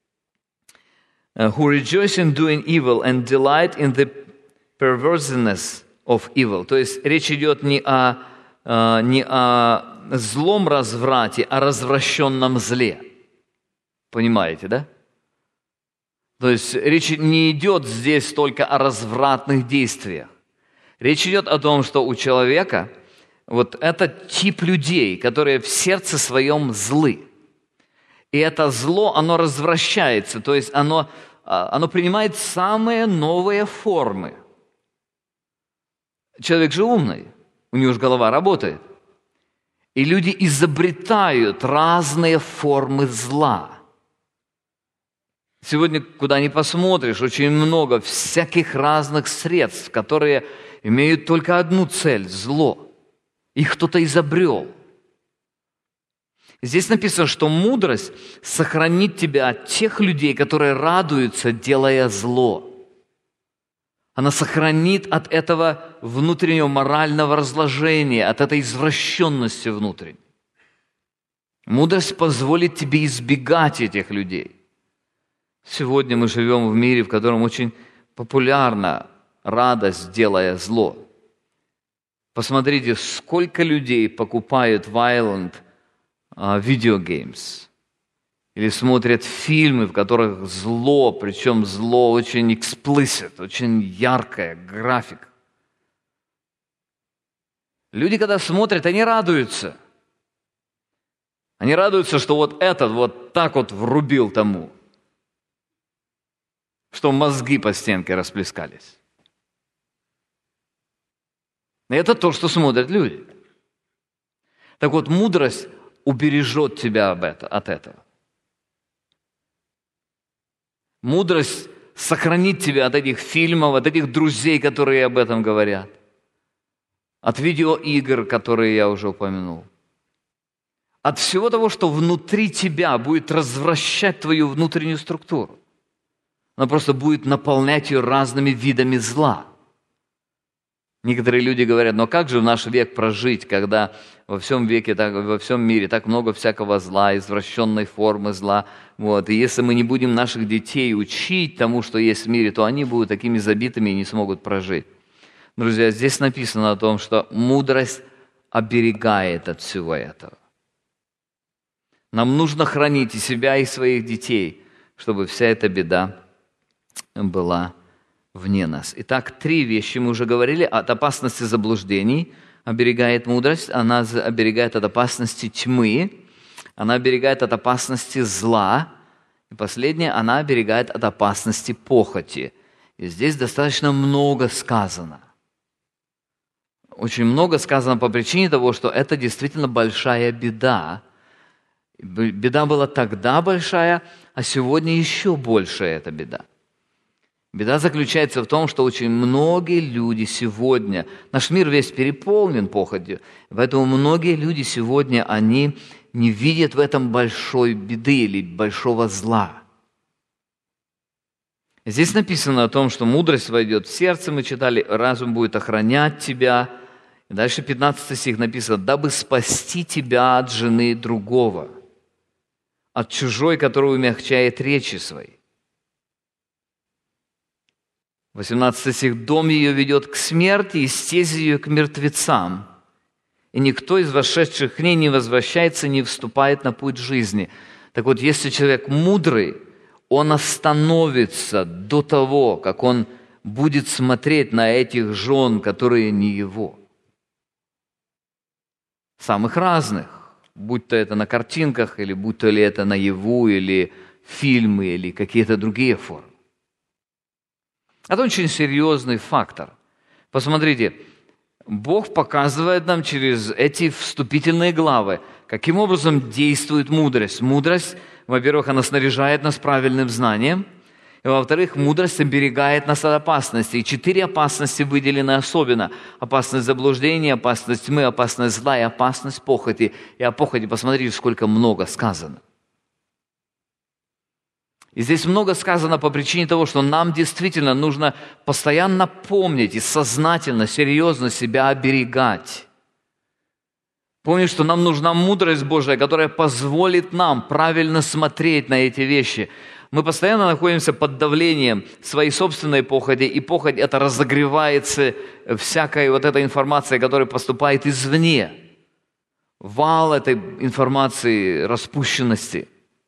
Who rejoice in doing evil and delight in the perverseness of evil. То есть речь идет не о, не о злом разврате, а о развращенном зле. Понимаете, да? То есть речь не идет здесь только о развратных действиях. Речь идет о том, что у человека вот этот тип людей, которые в сердце своем злы. И это зло, оно развращается, то есть оно, оно принимает самые новые формы. Человек же умный, у него же голова работает. И люди изобретают разные формы зла. Сегодня, куда ни посмотришь, очень много всяких разных средств, которые имеют только одну цель – зло. Их кто-то изобрел. Здесь написано, что мудрость сохранит тебя от тех людей, которые радуются, делая зло. Она сохранит от этого внутреннего морального разложения, от этой извращенности внутренней. Мудрость позволит тебе избегать этих людей. Сегодня мы живем в мире, в котором очень популярна радость, делая зло. Посмотрите, сколько людей покупают violent uh, video games или смотрят фильмы, в которых зло, причем зло очень explicit, очень яркое, график. Люди, когда смотрят, они радуются. Они радуются, что вот этот вот так вот врубил тому, что мозги по стенке расплескались. И это то, что смотрят люди. Так вот, мудрость убережет тебя от этого. Мудрость сохранит тебя от этих фильмов, от этих друзей, которые об этом говорят. от видеоигр, которые я уже упомянул, от всего того, что внутри тебя будет развращать твою внутреннюю структуру. Она просто будет наполнять ее разными видами зла. Некоторые люди говорят: но как же в наш век прожить, когда во всем веке, так, во всем мире так много всякого зла, извращенной формы зла. Вот. И если мы не будем наших детей учить тому, что есть в мире, то они будут такими забитыми и не смогут прожить. Друзья, здесь написано о том, что мудрость оберегает от всего этого. Нам нужно хранить и себя, и своих детей, чтобы вся эта беда была вне нас. Итак, три вещи мы уже говорили. От опасности заблуждений оберегает мудрость, она оберегает от опасности тьмы, она оберегает от опасности зла, и последнее, она оберегает от опасности похоти. И здесь достаточно много сказано. Очень много сказано по причине того, что это действительно большая беда. Беда была тогда большая, а сегодня еще больше эта беда. Беда заключается в том, что очень многие люди сегодня, наш мир весь переполнен похотью, поэтому многие люди сегодня, они не видят в этом большой беды или большого зла. Здесь написано о том, что мудрость войдет в сердце, мы читали, разум будет охранять тебя. И дальше пятнадцатый стих написано: дабы спасти тебя от жены другого, от чужой, которая умягчает речи свои. восемнадцатый стих: дом ее ведет к смерти, и стези ее к мертвецам, и никто из вошедших к ней не возвращается, не вступает на путь жизни. Так вот, если человек мудрый, он остановится до того, как он будет смотреть на этих жен, которые не его. Самых разных, будь то это на картинках, или будь то ли это наяву, или фильмы, или какие-то другие формы. Это очень серьезный фактор. Посмотрите, Бог показывает нам через эти вступительные главы, каким образом действует мудрость. Мудрость, во-первых, она снаряжает нас правильным знанием, и, во-вторых, мудрость оберегает нас от опасности. И четыре опасности выделены особенно. Опасность заблуждения, опасность тьмы, опасность зла и опасность похоти. И о похоти посмотрите, сколько много сказано. И здесь много сказано по причине того, что нам действительно нужно постоянно помнить и сознательно, серьезно себя оберегать. Помнить, что нам нужна мудрость Божия, которая позволит нам правильно смотреть на эти вещи. Мы постоянно находимся под давлением своей собственной похоти, и похоть это разогревается всякой вот этой информацией, которая поступает извне. Вал этой информации, распущенности.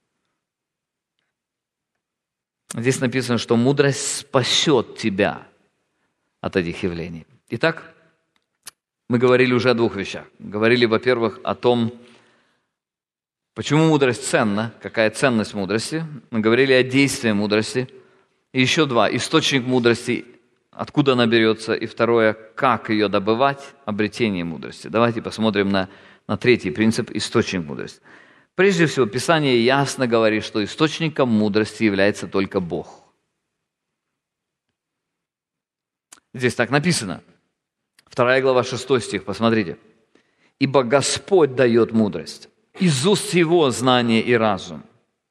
Здесь написано, что мудрость спасет тебя от этих явлений. Итак, мы говорили уже о двух вещах. Говорили, во-первых, о том, почему мудрость ценна, какая ценность мудрости. Мы говорили о действии мудрости. И еще два. Источник мудрости, откуда она берется. И второе, как ее добывать, обретение мудрости. Давайте посмотрим на, на третий принцип, источник мудрости. Прежде всего, Писание ясно говорит, что источником мудрости является только Бог. Здесь так написано. Вторая глава, шестой стих, посмотрите. «Ибо Господь дает мудрость, из уст Его знание и разум.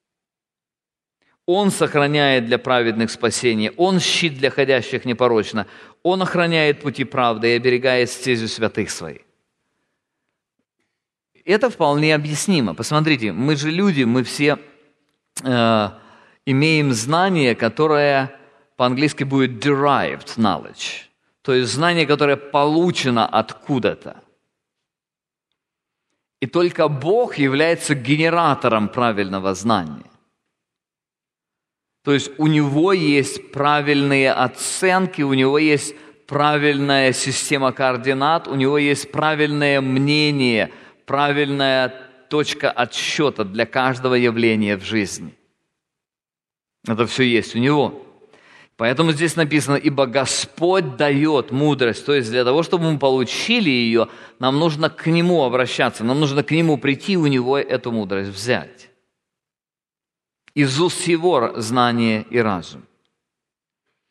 Он сохраняет для праведных спасение, Он щит для ходящих непорочно, Он охраняет пути правды и оберегает стезю святых Своих». Это вполне объяснимо. Посмотрите, мы же люди, мы все э, имеем знание, которое по-английски будет derived knowledge, то есть знание, которое получено откуда-то. И только Бог является генератором правильного знания. То есть у Него есть правильные оценки, у Него есть правильная система координат, у Него есть правильное мнение, правильная точка отсчета для каждого явления в жизни. Это все есть у Него. Поэтому здесь написано: «Ибо Господь дает мудрость». То есть для того, чтобы мы получили ее, нам нужно к Нему обращаться, нам нужно к Нему прийти, у Него эту мудрость взять. Из уст Его знание и разум.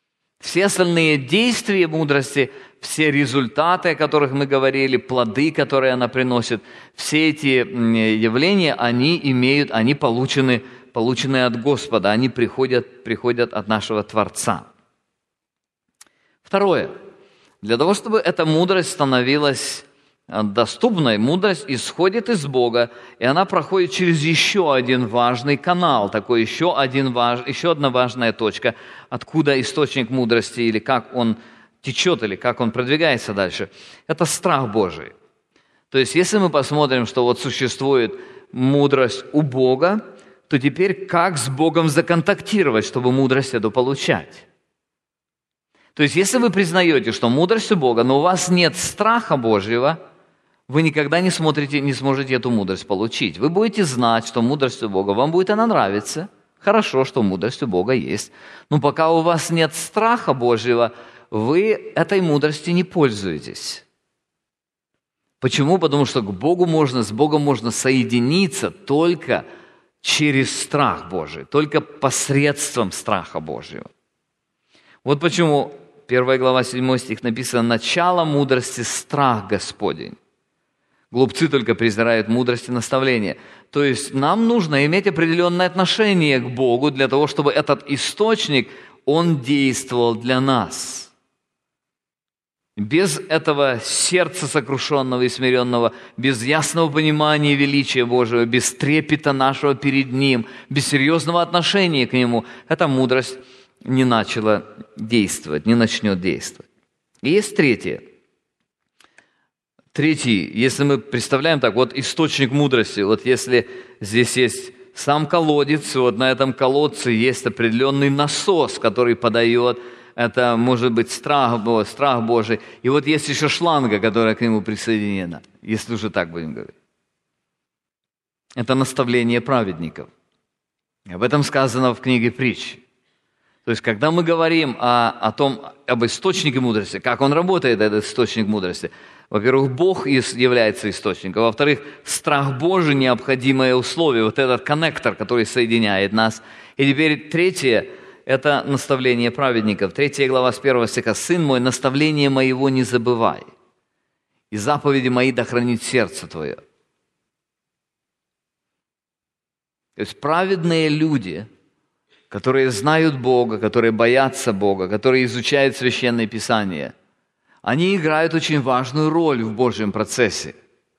Все остальные действия мудрости, все результаты, о которых мы говорили, плоды, которые она приносит, все эти явления, они имеют, они получены, получены от Господа, они приходят, приходят от нашего Творца. Второе. Для того, чтобы эта мудрость становилась доступной, мудрость исходит из Бога, и она проходит через еще один важный канал, такой еще, один важ, еще одна важная точка, откуда источник мудрости, или как он течет, или как он продвигается дальше. Это страх Божий. То есть, если мы посмотрим, что вот существует мудрость у Бога, то теперь как с Богом законтактировать, чтобы мудрость эту получать? То есть, если вы признаете, что мудрость у Бога, но у вас нет страха Божьего, вы никогда не, смотрите, не сможете эту мудрость получить. Вы будете знать, что мудрость у Бога, вам будет она нравиться. Хорошо, что мудрость у Бога есть. Но пока у вас нет страха Божьего, вы этой мудрости не пользуетесь. Почему? Потому что к Богу можно, с Богом можно соединиться только через страх Божий, только посредством страха Божьего. Вот почему первая глава, седьмой стих написано: «Начало мудрости – страх Господень. Глупцы только презирают мудрость и наставление». То есть нам нужно иметь определенное отношение к Богу для того, чтобы этот источник, он действовал для нас. Без этого сердца сокрушенного и смиренного, без ясного понимания величия Божьего, без трепета нашего перед Ним, без серьезного отношения к Нему, эта мудрость не начала действовать, не начнет действовать. И есть третье. Третий, если мы представляем так, вот источник мудрости, вот если здесь есть сам колодец, вот на этом колодце есть определенный насос, который подает, это может быть страх, страх Божий, и вот есть еще шланга, которая к нему присоединена, если уже так будем говорить. Это наставление праведников. Об этом сказано в книге Притч. То есть, когда мы говорим о, о том, об источнике мудрости, как он работает, этот источник мудрости, во-первых, Бог является источником, во-вторых, страх Божий – необходимое условие, вот этот коннектор, который соединяет нас. И теперь третье – это наставление праведников. Третья глава с первого стиха: «Сын мой, наставление моего не забывай, и заповеди мои да хранит сердце твое». То есть праведные люди, которые знают Бога, которые боятся Бога, которые изучают Священное Писание, они играют очень важную роль в Божьем процессе.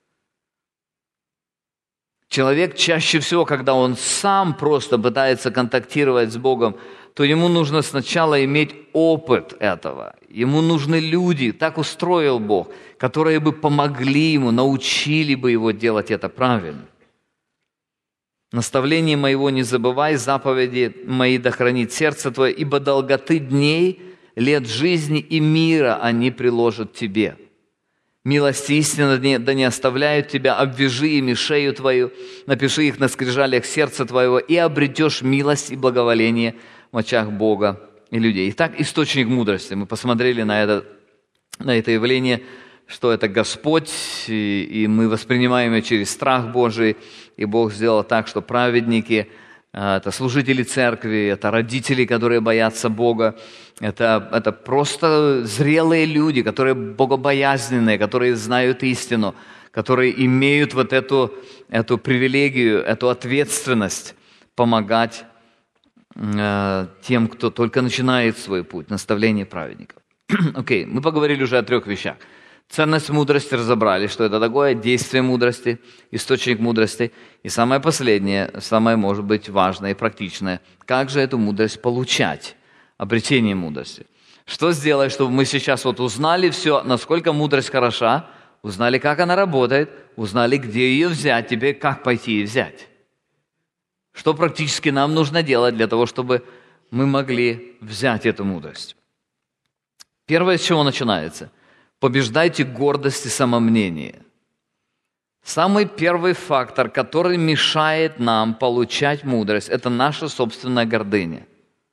Человек чаще всего, когда он сам просто пытается контактировать с Богом, то ему нужно сначала иметь опыт этого. Ему нужны люди, так устроил Бог, которые бы помогли ему, научили бы его делать это правильно. «Наставление моего не забывай, заповеди мои да хранит сердце твое, ибо долготы дней, лет жизни и мира они приложат тебе. Милость и истина да не оставляют тебя, обвяжи ими шею твою, напиши их на скрижалях сердца твоего, и обретешь милость и благоволение в очах Бога и людей». Итак, источник мудрости. Мы посмотрели на это, на это явление, что это Господь, и, и мы воспринимаем его через страх Божий, и Бог сделал так, что праведники – это служители церкви, это родители, которые боятся Бога, это, это просто зрелые люди, которые богобоязненные, которые знают истину, которые имеют вот эту, эту привилегию, эту ответственность помогать э, тем, кто только начинает свой путь, наставление праведников. Окей, okay, мы поговорили уже о трех вещах. Ценность мудрости разобрали, что это такое, действие мудрости, источник мудрости. И самое последнее, самое, может быть, важное и практичное, как же эту мудрость получать, обретение мудрости. Что сделать, чтобы мы сейчас вот узнали все, насколько мудрость хороша, узнали, как она работает, узнали, где ее взять, теперь как пойти и взять. Что практически нам нужно делать для того, чтобы мы могли взять эту мудрость. Первое, с чего начинается – побеждайте гордость и самомнение. Самый первый фактор, который мешает нам получать мудрость, это наша собственная гордыня.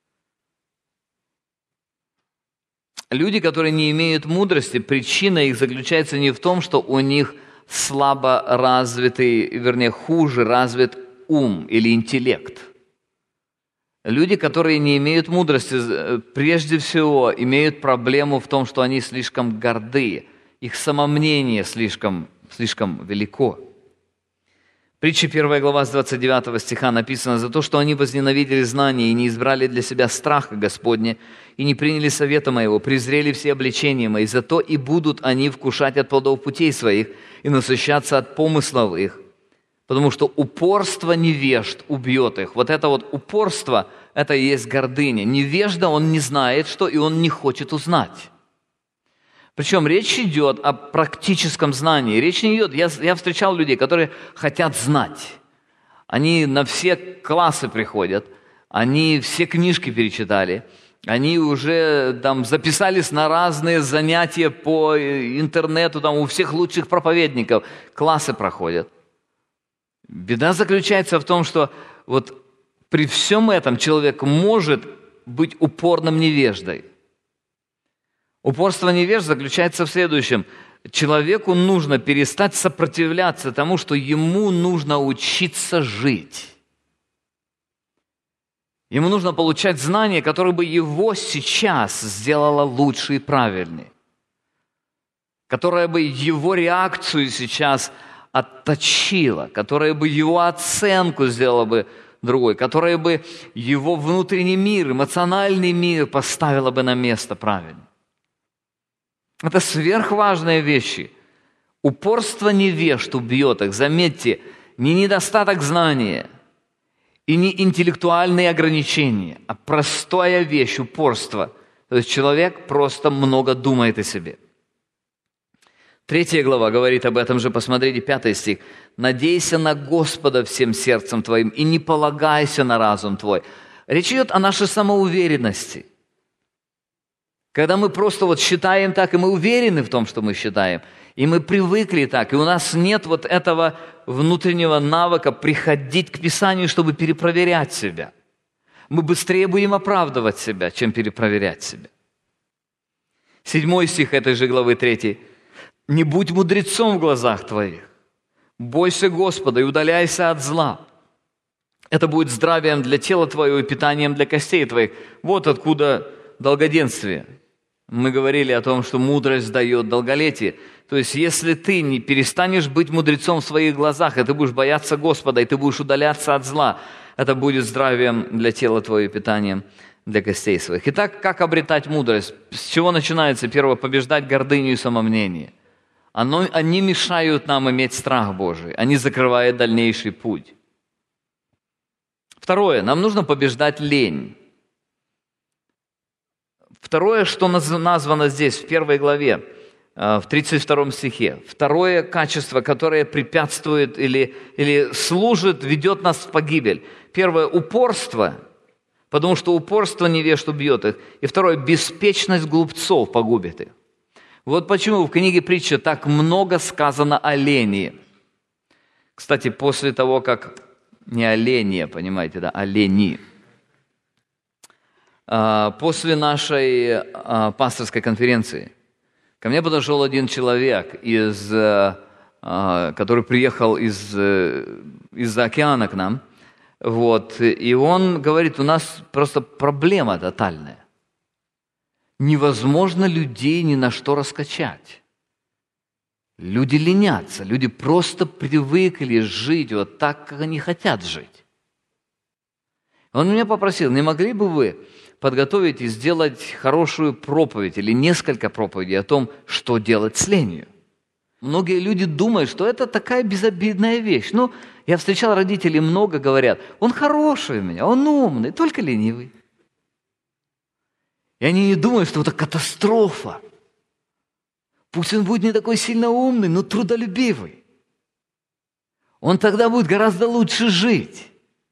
Люди, которые не имеют мудрости, причина их заключается не в том, что у них слабо развитый, вернее, хуже развит ум или интеллект. Люди, которые не имеют мудрости, прежде всего имеют проблему в том, что они слишком горды, их самомнение слишком, слишком велико. Притча первая глава с двадцать девятого стиха написано: «За то, что они возненавидели знания и не избрали для себя страха Господня, и не приняли совета моего, презрели все обличения мои, зато и будут они вкушать от плодов путей своих и насыщаться от помыслов их, потому что упорство невежд убьет их». Вот это вот упорство, это и есть гордыня. Невежда, он не знает что, и он не хочет узнать. Причем речь идет о практическом знании. Речь не идет, я, я встречал людей, которые хотят знать. Они на все классы приходят, они все книжки перечитали, они уже там записались на разные занятия по интернету, там у всех лучших проповедников классы проходят. Беда заключается в том, что вот при всем этом человек может быть упорным невеждой. Упорство невежд заключается в следующем. Человеку нужно перестать сопротивляться тому, что ему нужно учиться жить. Ему нужно получать знания, которые бы его сейчас сделало лучше и правильнее. Которая бы его реакцию сейчас отточила, которая бы его оценку сделала бы другой, которая бы его внутренний мир, эмоциональный мир поставила бы на место правильно. Это сверхважные вещи. Упорство невежд убьет их. Заметьте, не недостаток знания и не интеллектуальные ограничения, а простая вещь – упорство. То есть человек просто много думает о себе. Третья глава говорит об этом же, посмотрите, пятый стих. «Надейся на Господа всем сердцем твоим и не полагайся на разум твой». Речь идет о нашей самоуверенности. Когда мы просто вот считаем так, и мы уверены в том, что мы считаем, и мы привыкли так, и у нас нет вот этого внутреннего навыка приходить к Писанию, чтобы перепроверять себя. Мы быстрее будем оправдывать себя, чем перепроверять себя. Седьмой стих этой же главы третьей. «Не будь мудрецом в глазах твоих, бойся Господа и удаляйся от зла. Это будет здравием для тела твоего и питанием для костей твоих». Вот откуда долгоденствие. Мы говорили о том, что мудрость дает долголетие. То есть, если ты не перестанешь быть мудрецом в своих глазах, и ты будешь бояться Господа, и ты будешь удаляться от зла, это будет здравием для тела твоего и питанием для костей своих. Итак, как обретать мудрость? С чего начинается? Первое, побеждать гордыню и самомнение. Оно, они мешают нам иметь страх Божий, они закрывают дальнейший путь. Второе, нам нужно побеждать лень. Второе, что названо здесь, в первой главе, в тридцать втором стихе. Второе качество, которое препятствует или, или служит, ведет нас в погибель. Первое – упорство, потому что упорство невежд убьет их. И второе – беспечность глупцов погубит их. Вот почему в книге «Притча» так много сказано о лени. Кстати, после того, как... Не оленье, понимаете, да, олени. После нашей пасторской конференции ко мне подошел один человек, из, который приехал из, из-за океана к нам, вот, и он говорит, у нас просто проблема тотальная. Невозможно людей ни на что раскачать. Люди ленятся, люди просто привыкли жить вот так, как они хотят жить. Он меня попросил, не могли бы вы подготовить и сделать хорошую проповедь или несколько проповедей о том, что делать с ленью. Многие люди думают, что это такая безобидная вещь. Ну, я встречал родителей, много говорят, он хороший у меня, он умный, только ленивый. И они не думают, что это катастрофа. Пусть он будет не такой сильно умный, но трудолюбивый. Он тогда будет гораздо лучше жить.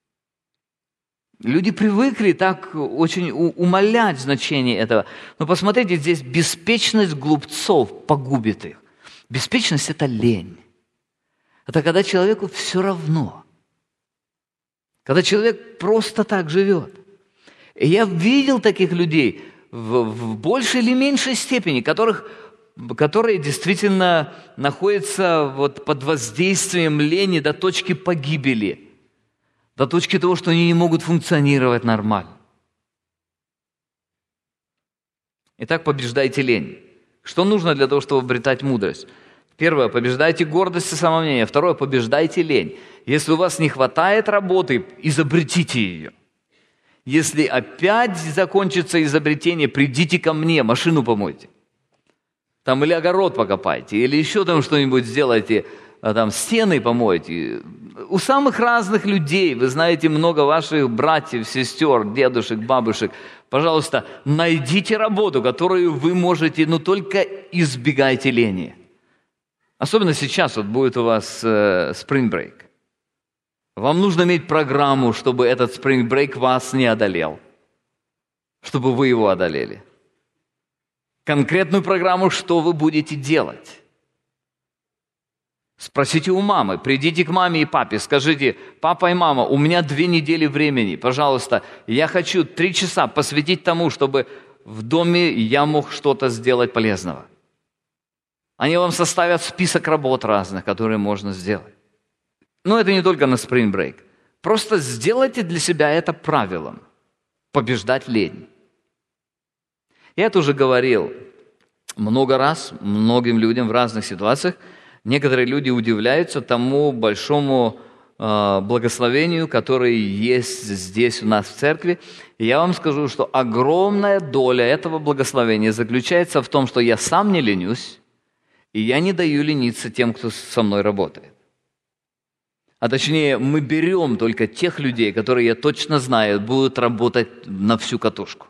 Люди привыкли так очень умалять значение этого. Но посмотрите, здесь беспечность глупцов погубит их. Беспечность – это лень. Это когда человеку все равно. Когда человек просто так живет. И я видел таких людей в, в большей или меньшей степени, которых, которые действительно находятся вот под воздействием лени до точки погибели. до точки того, что они не могут функционировать нормально. Итак, побеждайте лень. Что нужно для того, чтобы обретать мудрость? Первое, побеждайте гордость и самомнение. Второе, побеждайте лень. Если у вас не хватает работы, изобретите ее. Если опять закончится изобретение, придите ко мне, машину помойте. Там или огород покопайте, или еще там что-нибудь сделайте, там стены помойте. У самых разных людей, вы знаете, много ваших братьев, сестер, дедушек, бабушек. Пожалуйста, найдите работу, которую вы можете, но только избегайте лени. Особенно сейчас вот будет у вас э, spring break. Вам нужно иметь программу, чтобы этот spring break вас не одолел, чтобы вы его одолели. Конкретную программу, что вы будете делать. Спросите у мамы, придите к маме и папе, скажите: папа и мама, у меня две недели времени, пожалуйста, я хочу три часа посвятить тому, чтобы в доме я мог что-то сделать полезного. Они вам составят список работ разных, которые можно сделать. Но это не только на spring break. Просто сделайте для себя это правилом. Побеждать лень. Я это уже говорил много раз, многим людям в разных ситуациях. Некоторые люди удивляются тому большому э, благословению, которое есть здесь у нас в церкви. И я вам скажу, что огромная доля этого благословения заключается в том, что я сам не ленюсь, и я не даю лениться тем, кто со мной работает. А точнее, мы берем только тех людей, которые, я точно знаю, будут работать на всю катушку.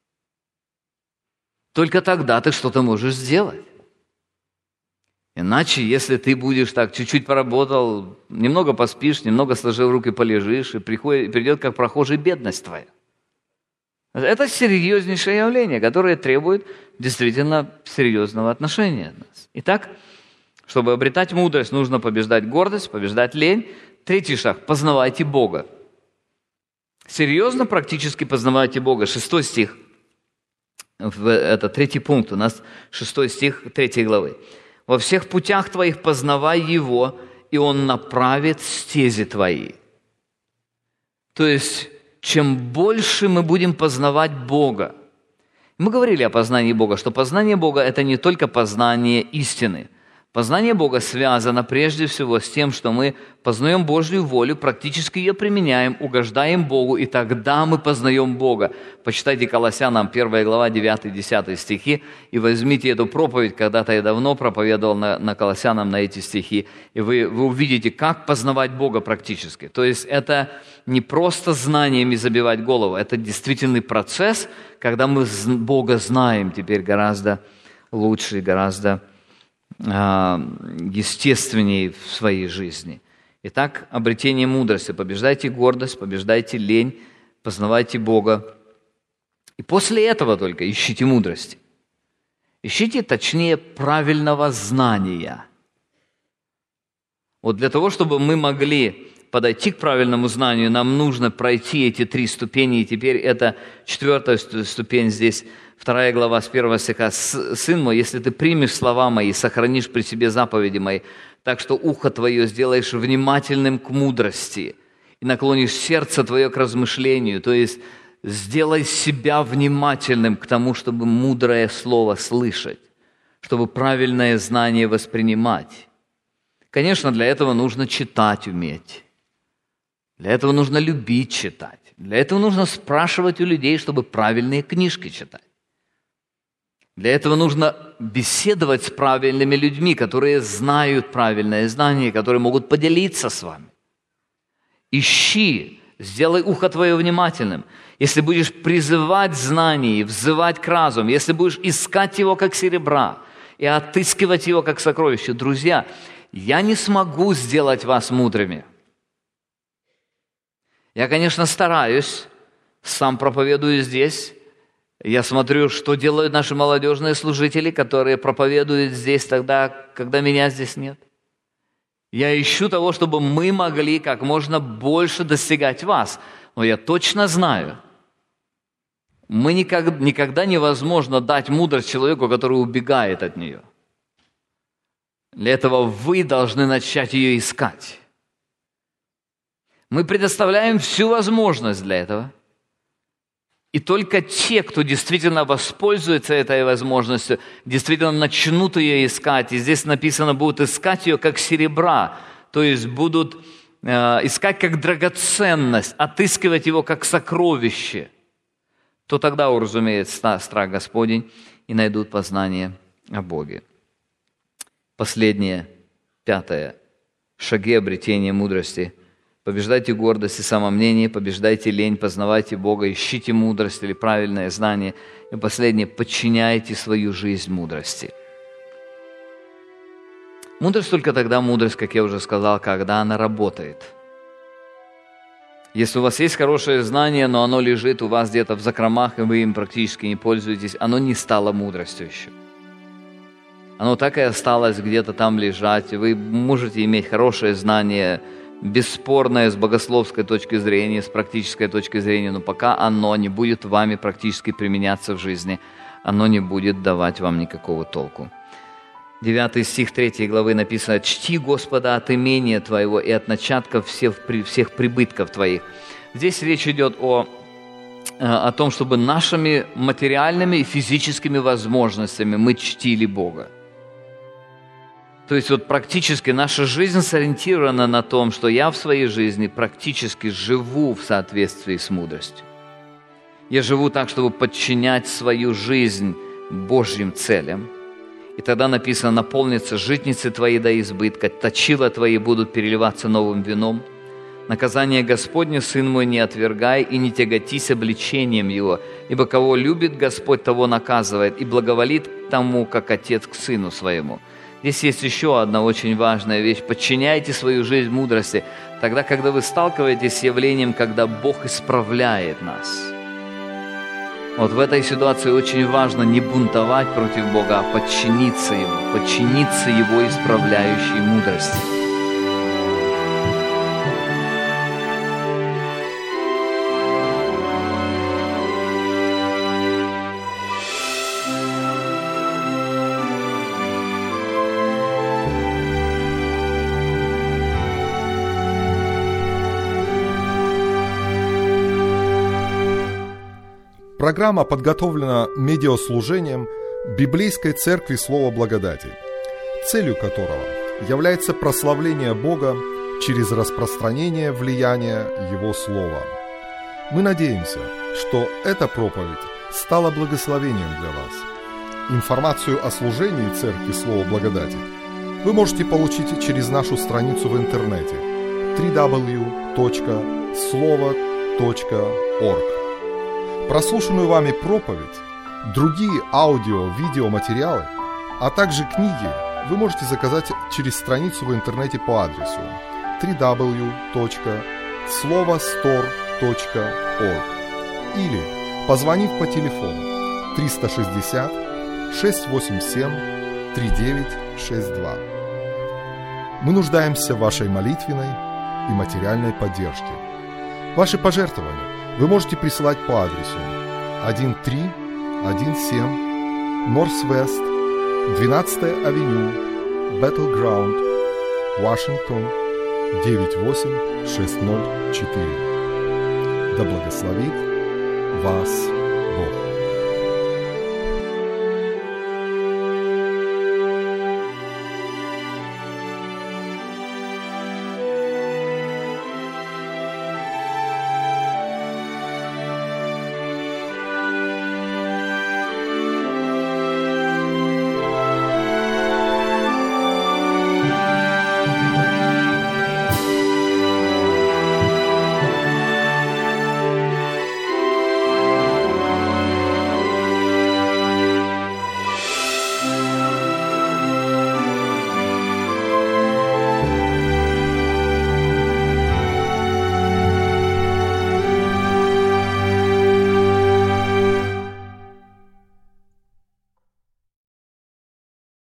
Только тогда ты что-то можешь сделать. Иначе, если ты будешь так, чуть-чуть поработал, немного поспишь, немного сложив руки полежишь, и приходит, придет как прохожий бедность твоя. Это серьезнейшее явление, которое требует действительно серьезного отношения от нас. Итак, чтобы обретать мудрость, нужно побеждать гордость, побеждать лень. Третий шаг – познавайте Бога. Серьезно, практически познавайте Бога. Шестой стих. Это третий пункт у нас, шестой стих третьей главы. «Во всех путях твоих познавай Его, и Он направит стези твои». То есть, чем больше мы будем познавать Бога. Мы говорили о познании Бога, что познание Бога – это не только познание истины. Познание Бога связано прежде всего с тем, что мы познаем Божью волю, практически ее применяем, угождаем Богу, и тогда мы познаем Бога. Почитайте Колоссянам первая глава, девятый-десятый стихи, и возьмите эту проповедь, когда-то я давно проповедовал на, на Колоссянам на эти стихи, и вы, вы увидите, как познавать Бога практически. То есть это не просто знаниями забивать голову, это действительный процесс, когда мы Бога знаем теперь гораздо лучше, гораздо естественнее в своей жизни. Итак, обретение мудрости. Побеждайте гордость, побеждайте лень, познавайте Бога. И после этого только ищите мудрости. Ищите, точнее, правильного знания. Вот для того, чтобы мы могли подойти к правильному знанию, нам нужно пройти эти три ступени. И теперь это четвертая ступень здесь, вторая глава с первого стиха. «Сын мой, если ты примешь слова мои, сохранишь при себе заповеди мои, так что ухо твое сделаешь внимательным к мудрости и наклонишь сердце твое к размышлению». То есть сделай себя внимательным к тому, чтобы мудрое слово слышать, чтобы правильное знание воспринимать. Конечно, для этого нужно читать уметь. Для этого нужно любить читать. Для этого нужно спрашивать у людей, чтобы правильные книжки читать. Для этого нужно беседовать с правильными людьми, которые знают правильное знание, которые могут поделиться с вами. Ищи, сделай ухо твое внимательным. Если будешь призывать знание, взывать к разуму, если будешь искать его как серебра и отыскивать его как сокровище, друзья, я не смогу сделать вас мудрыми. Я, конечно, стараюсь, сам проповедую здесь. Я смотрю, что делают наши молодежные служители, которые проповедуют здесь тогда, когда меня здесь нет. Я ищу того, чтобы мы могли как можно больше достигать вас. Но я точно знаю, мы никогда, никогда невозможно дать мудрость человеку, который убегает от нее. Для этого вы должны начать ее искать. Мы предоставляем всю возможность для этого. И только те, кто действительно воспользуется этой возможностью, действительно начнут ее искать. И здесь написано, будут искать ее как серебра, то есть будут э, искать как драгоценность, отыскивать его как сокровище. То тогда уразумеют страх Господень и найдут познание о Боге. Последнее, пятое. Шаги обретения мудрости. Побеждайте гордость и самомнение, побеждайте лень, познавайте Бога, ищите мудрость или правильное знание. И последнее, подчиняйте свою жизнь мудрости. Мудрость только тогда мудрость, как я уже сказал, когда она работает. Если у вас есть хорошее знание, но оно лежит у вас где-то в закромах, и вы им практически не пользуетесь, оно не стало мудростью еще. Оно так и осталось где-то там лежать. Вы можете иметь хорошее знание, бесспорное с богословской точки зрения, с практической точки зрения, но пока оно не будет вами практически применяться в жизни, оно не будет давать вам никакого толку. Девятый стих третьей главы написано: «Чти Господа от имения твоего и от начатков всех, всех прибытков твоих». Здесь речь идет о, о том, чтобы нашими материальными и физическими возможностями мы чтили Бога. То есть вот практически наша жизнь сориентирована на том, что я в своей жизни практически живу в соответствии с мудростью. Я живу так, чтобы подчинять свою жизнь Божьим целям. И тогда написано: «Наполнятся житницы твои до избытка, точила твои будут переливаться новым вином. Наказание Господне, сын мой, не отвергай и не тяготись обличением его, ибо кого любит Господь, того наказывает, и благоволит тому, как отец к сыну своему». Здесь есть еще одна очень важная вещь. Подчиняйте свою жизнь мудрости, тогда, когда вы сталкиваетесь с явлением, когда Бог исправляет нас. Вот в этой ситуации очень важно не бунтовать против Бога, а подчиниться Ему, подчиниться Его исправляющей мудрости. Программа подготовлена медиаслужением Библейской Церкви Слова Благодати, целью которого является прославление Бога через распространение влияния Его Слова. Мы надеемся, что эта проповедь стала благословением для вас. Информацию о служении Церкви Слова Благодати вы можете получить через нашу страницу в интернете дабл ю дабл ю дабл ю точка слово точка орг. Прослушанную вами проповедь, другие аудио-видеоматериалы, а также книги вы можете заказать через страницу в интернете по адресу дабл ю дабл ю дабл ю точка слово стор точка орг или позвонив по телефону триста шестьдесят шестьсот восемьдесят семь тридцать девять шестьдесят два. Мы нуждаемся в вашей молитвенной и материальной поддержке. Ваши пожертвования вы можете присылать по адресу сто три семнадцать Northwest двенадцатая авеню, Battleground, Вашингтон, девять восемь шесть ноль четыре. Да благословит вас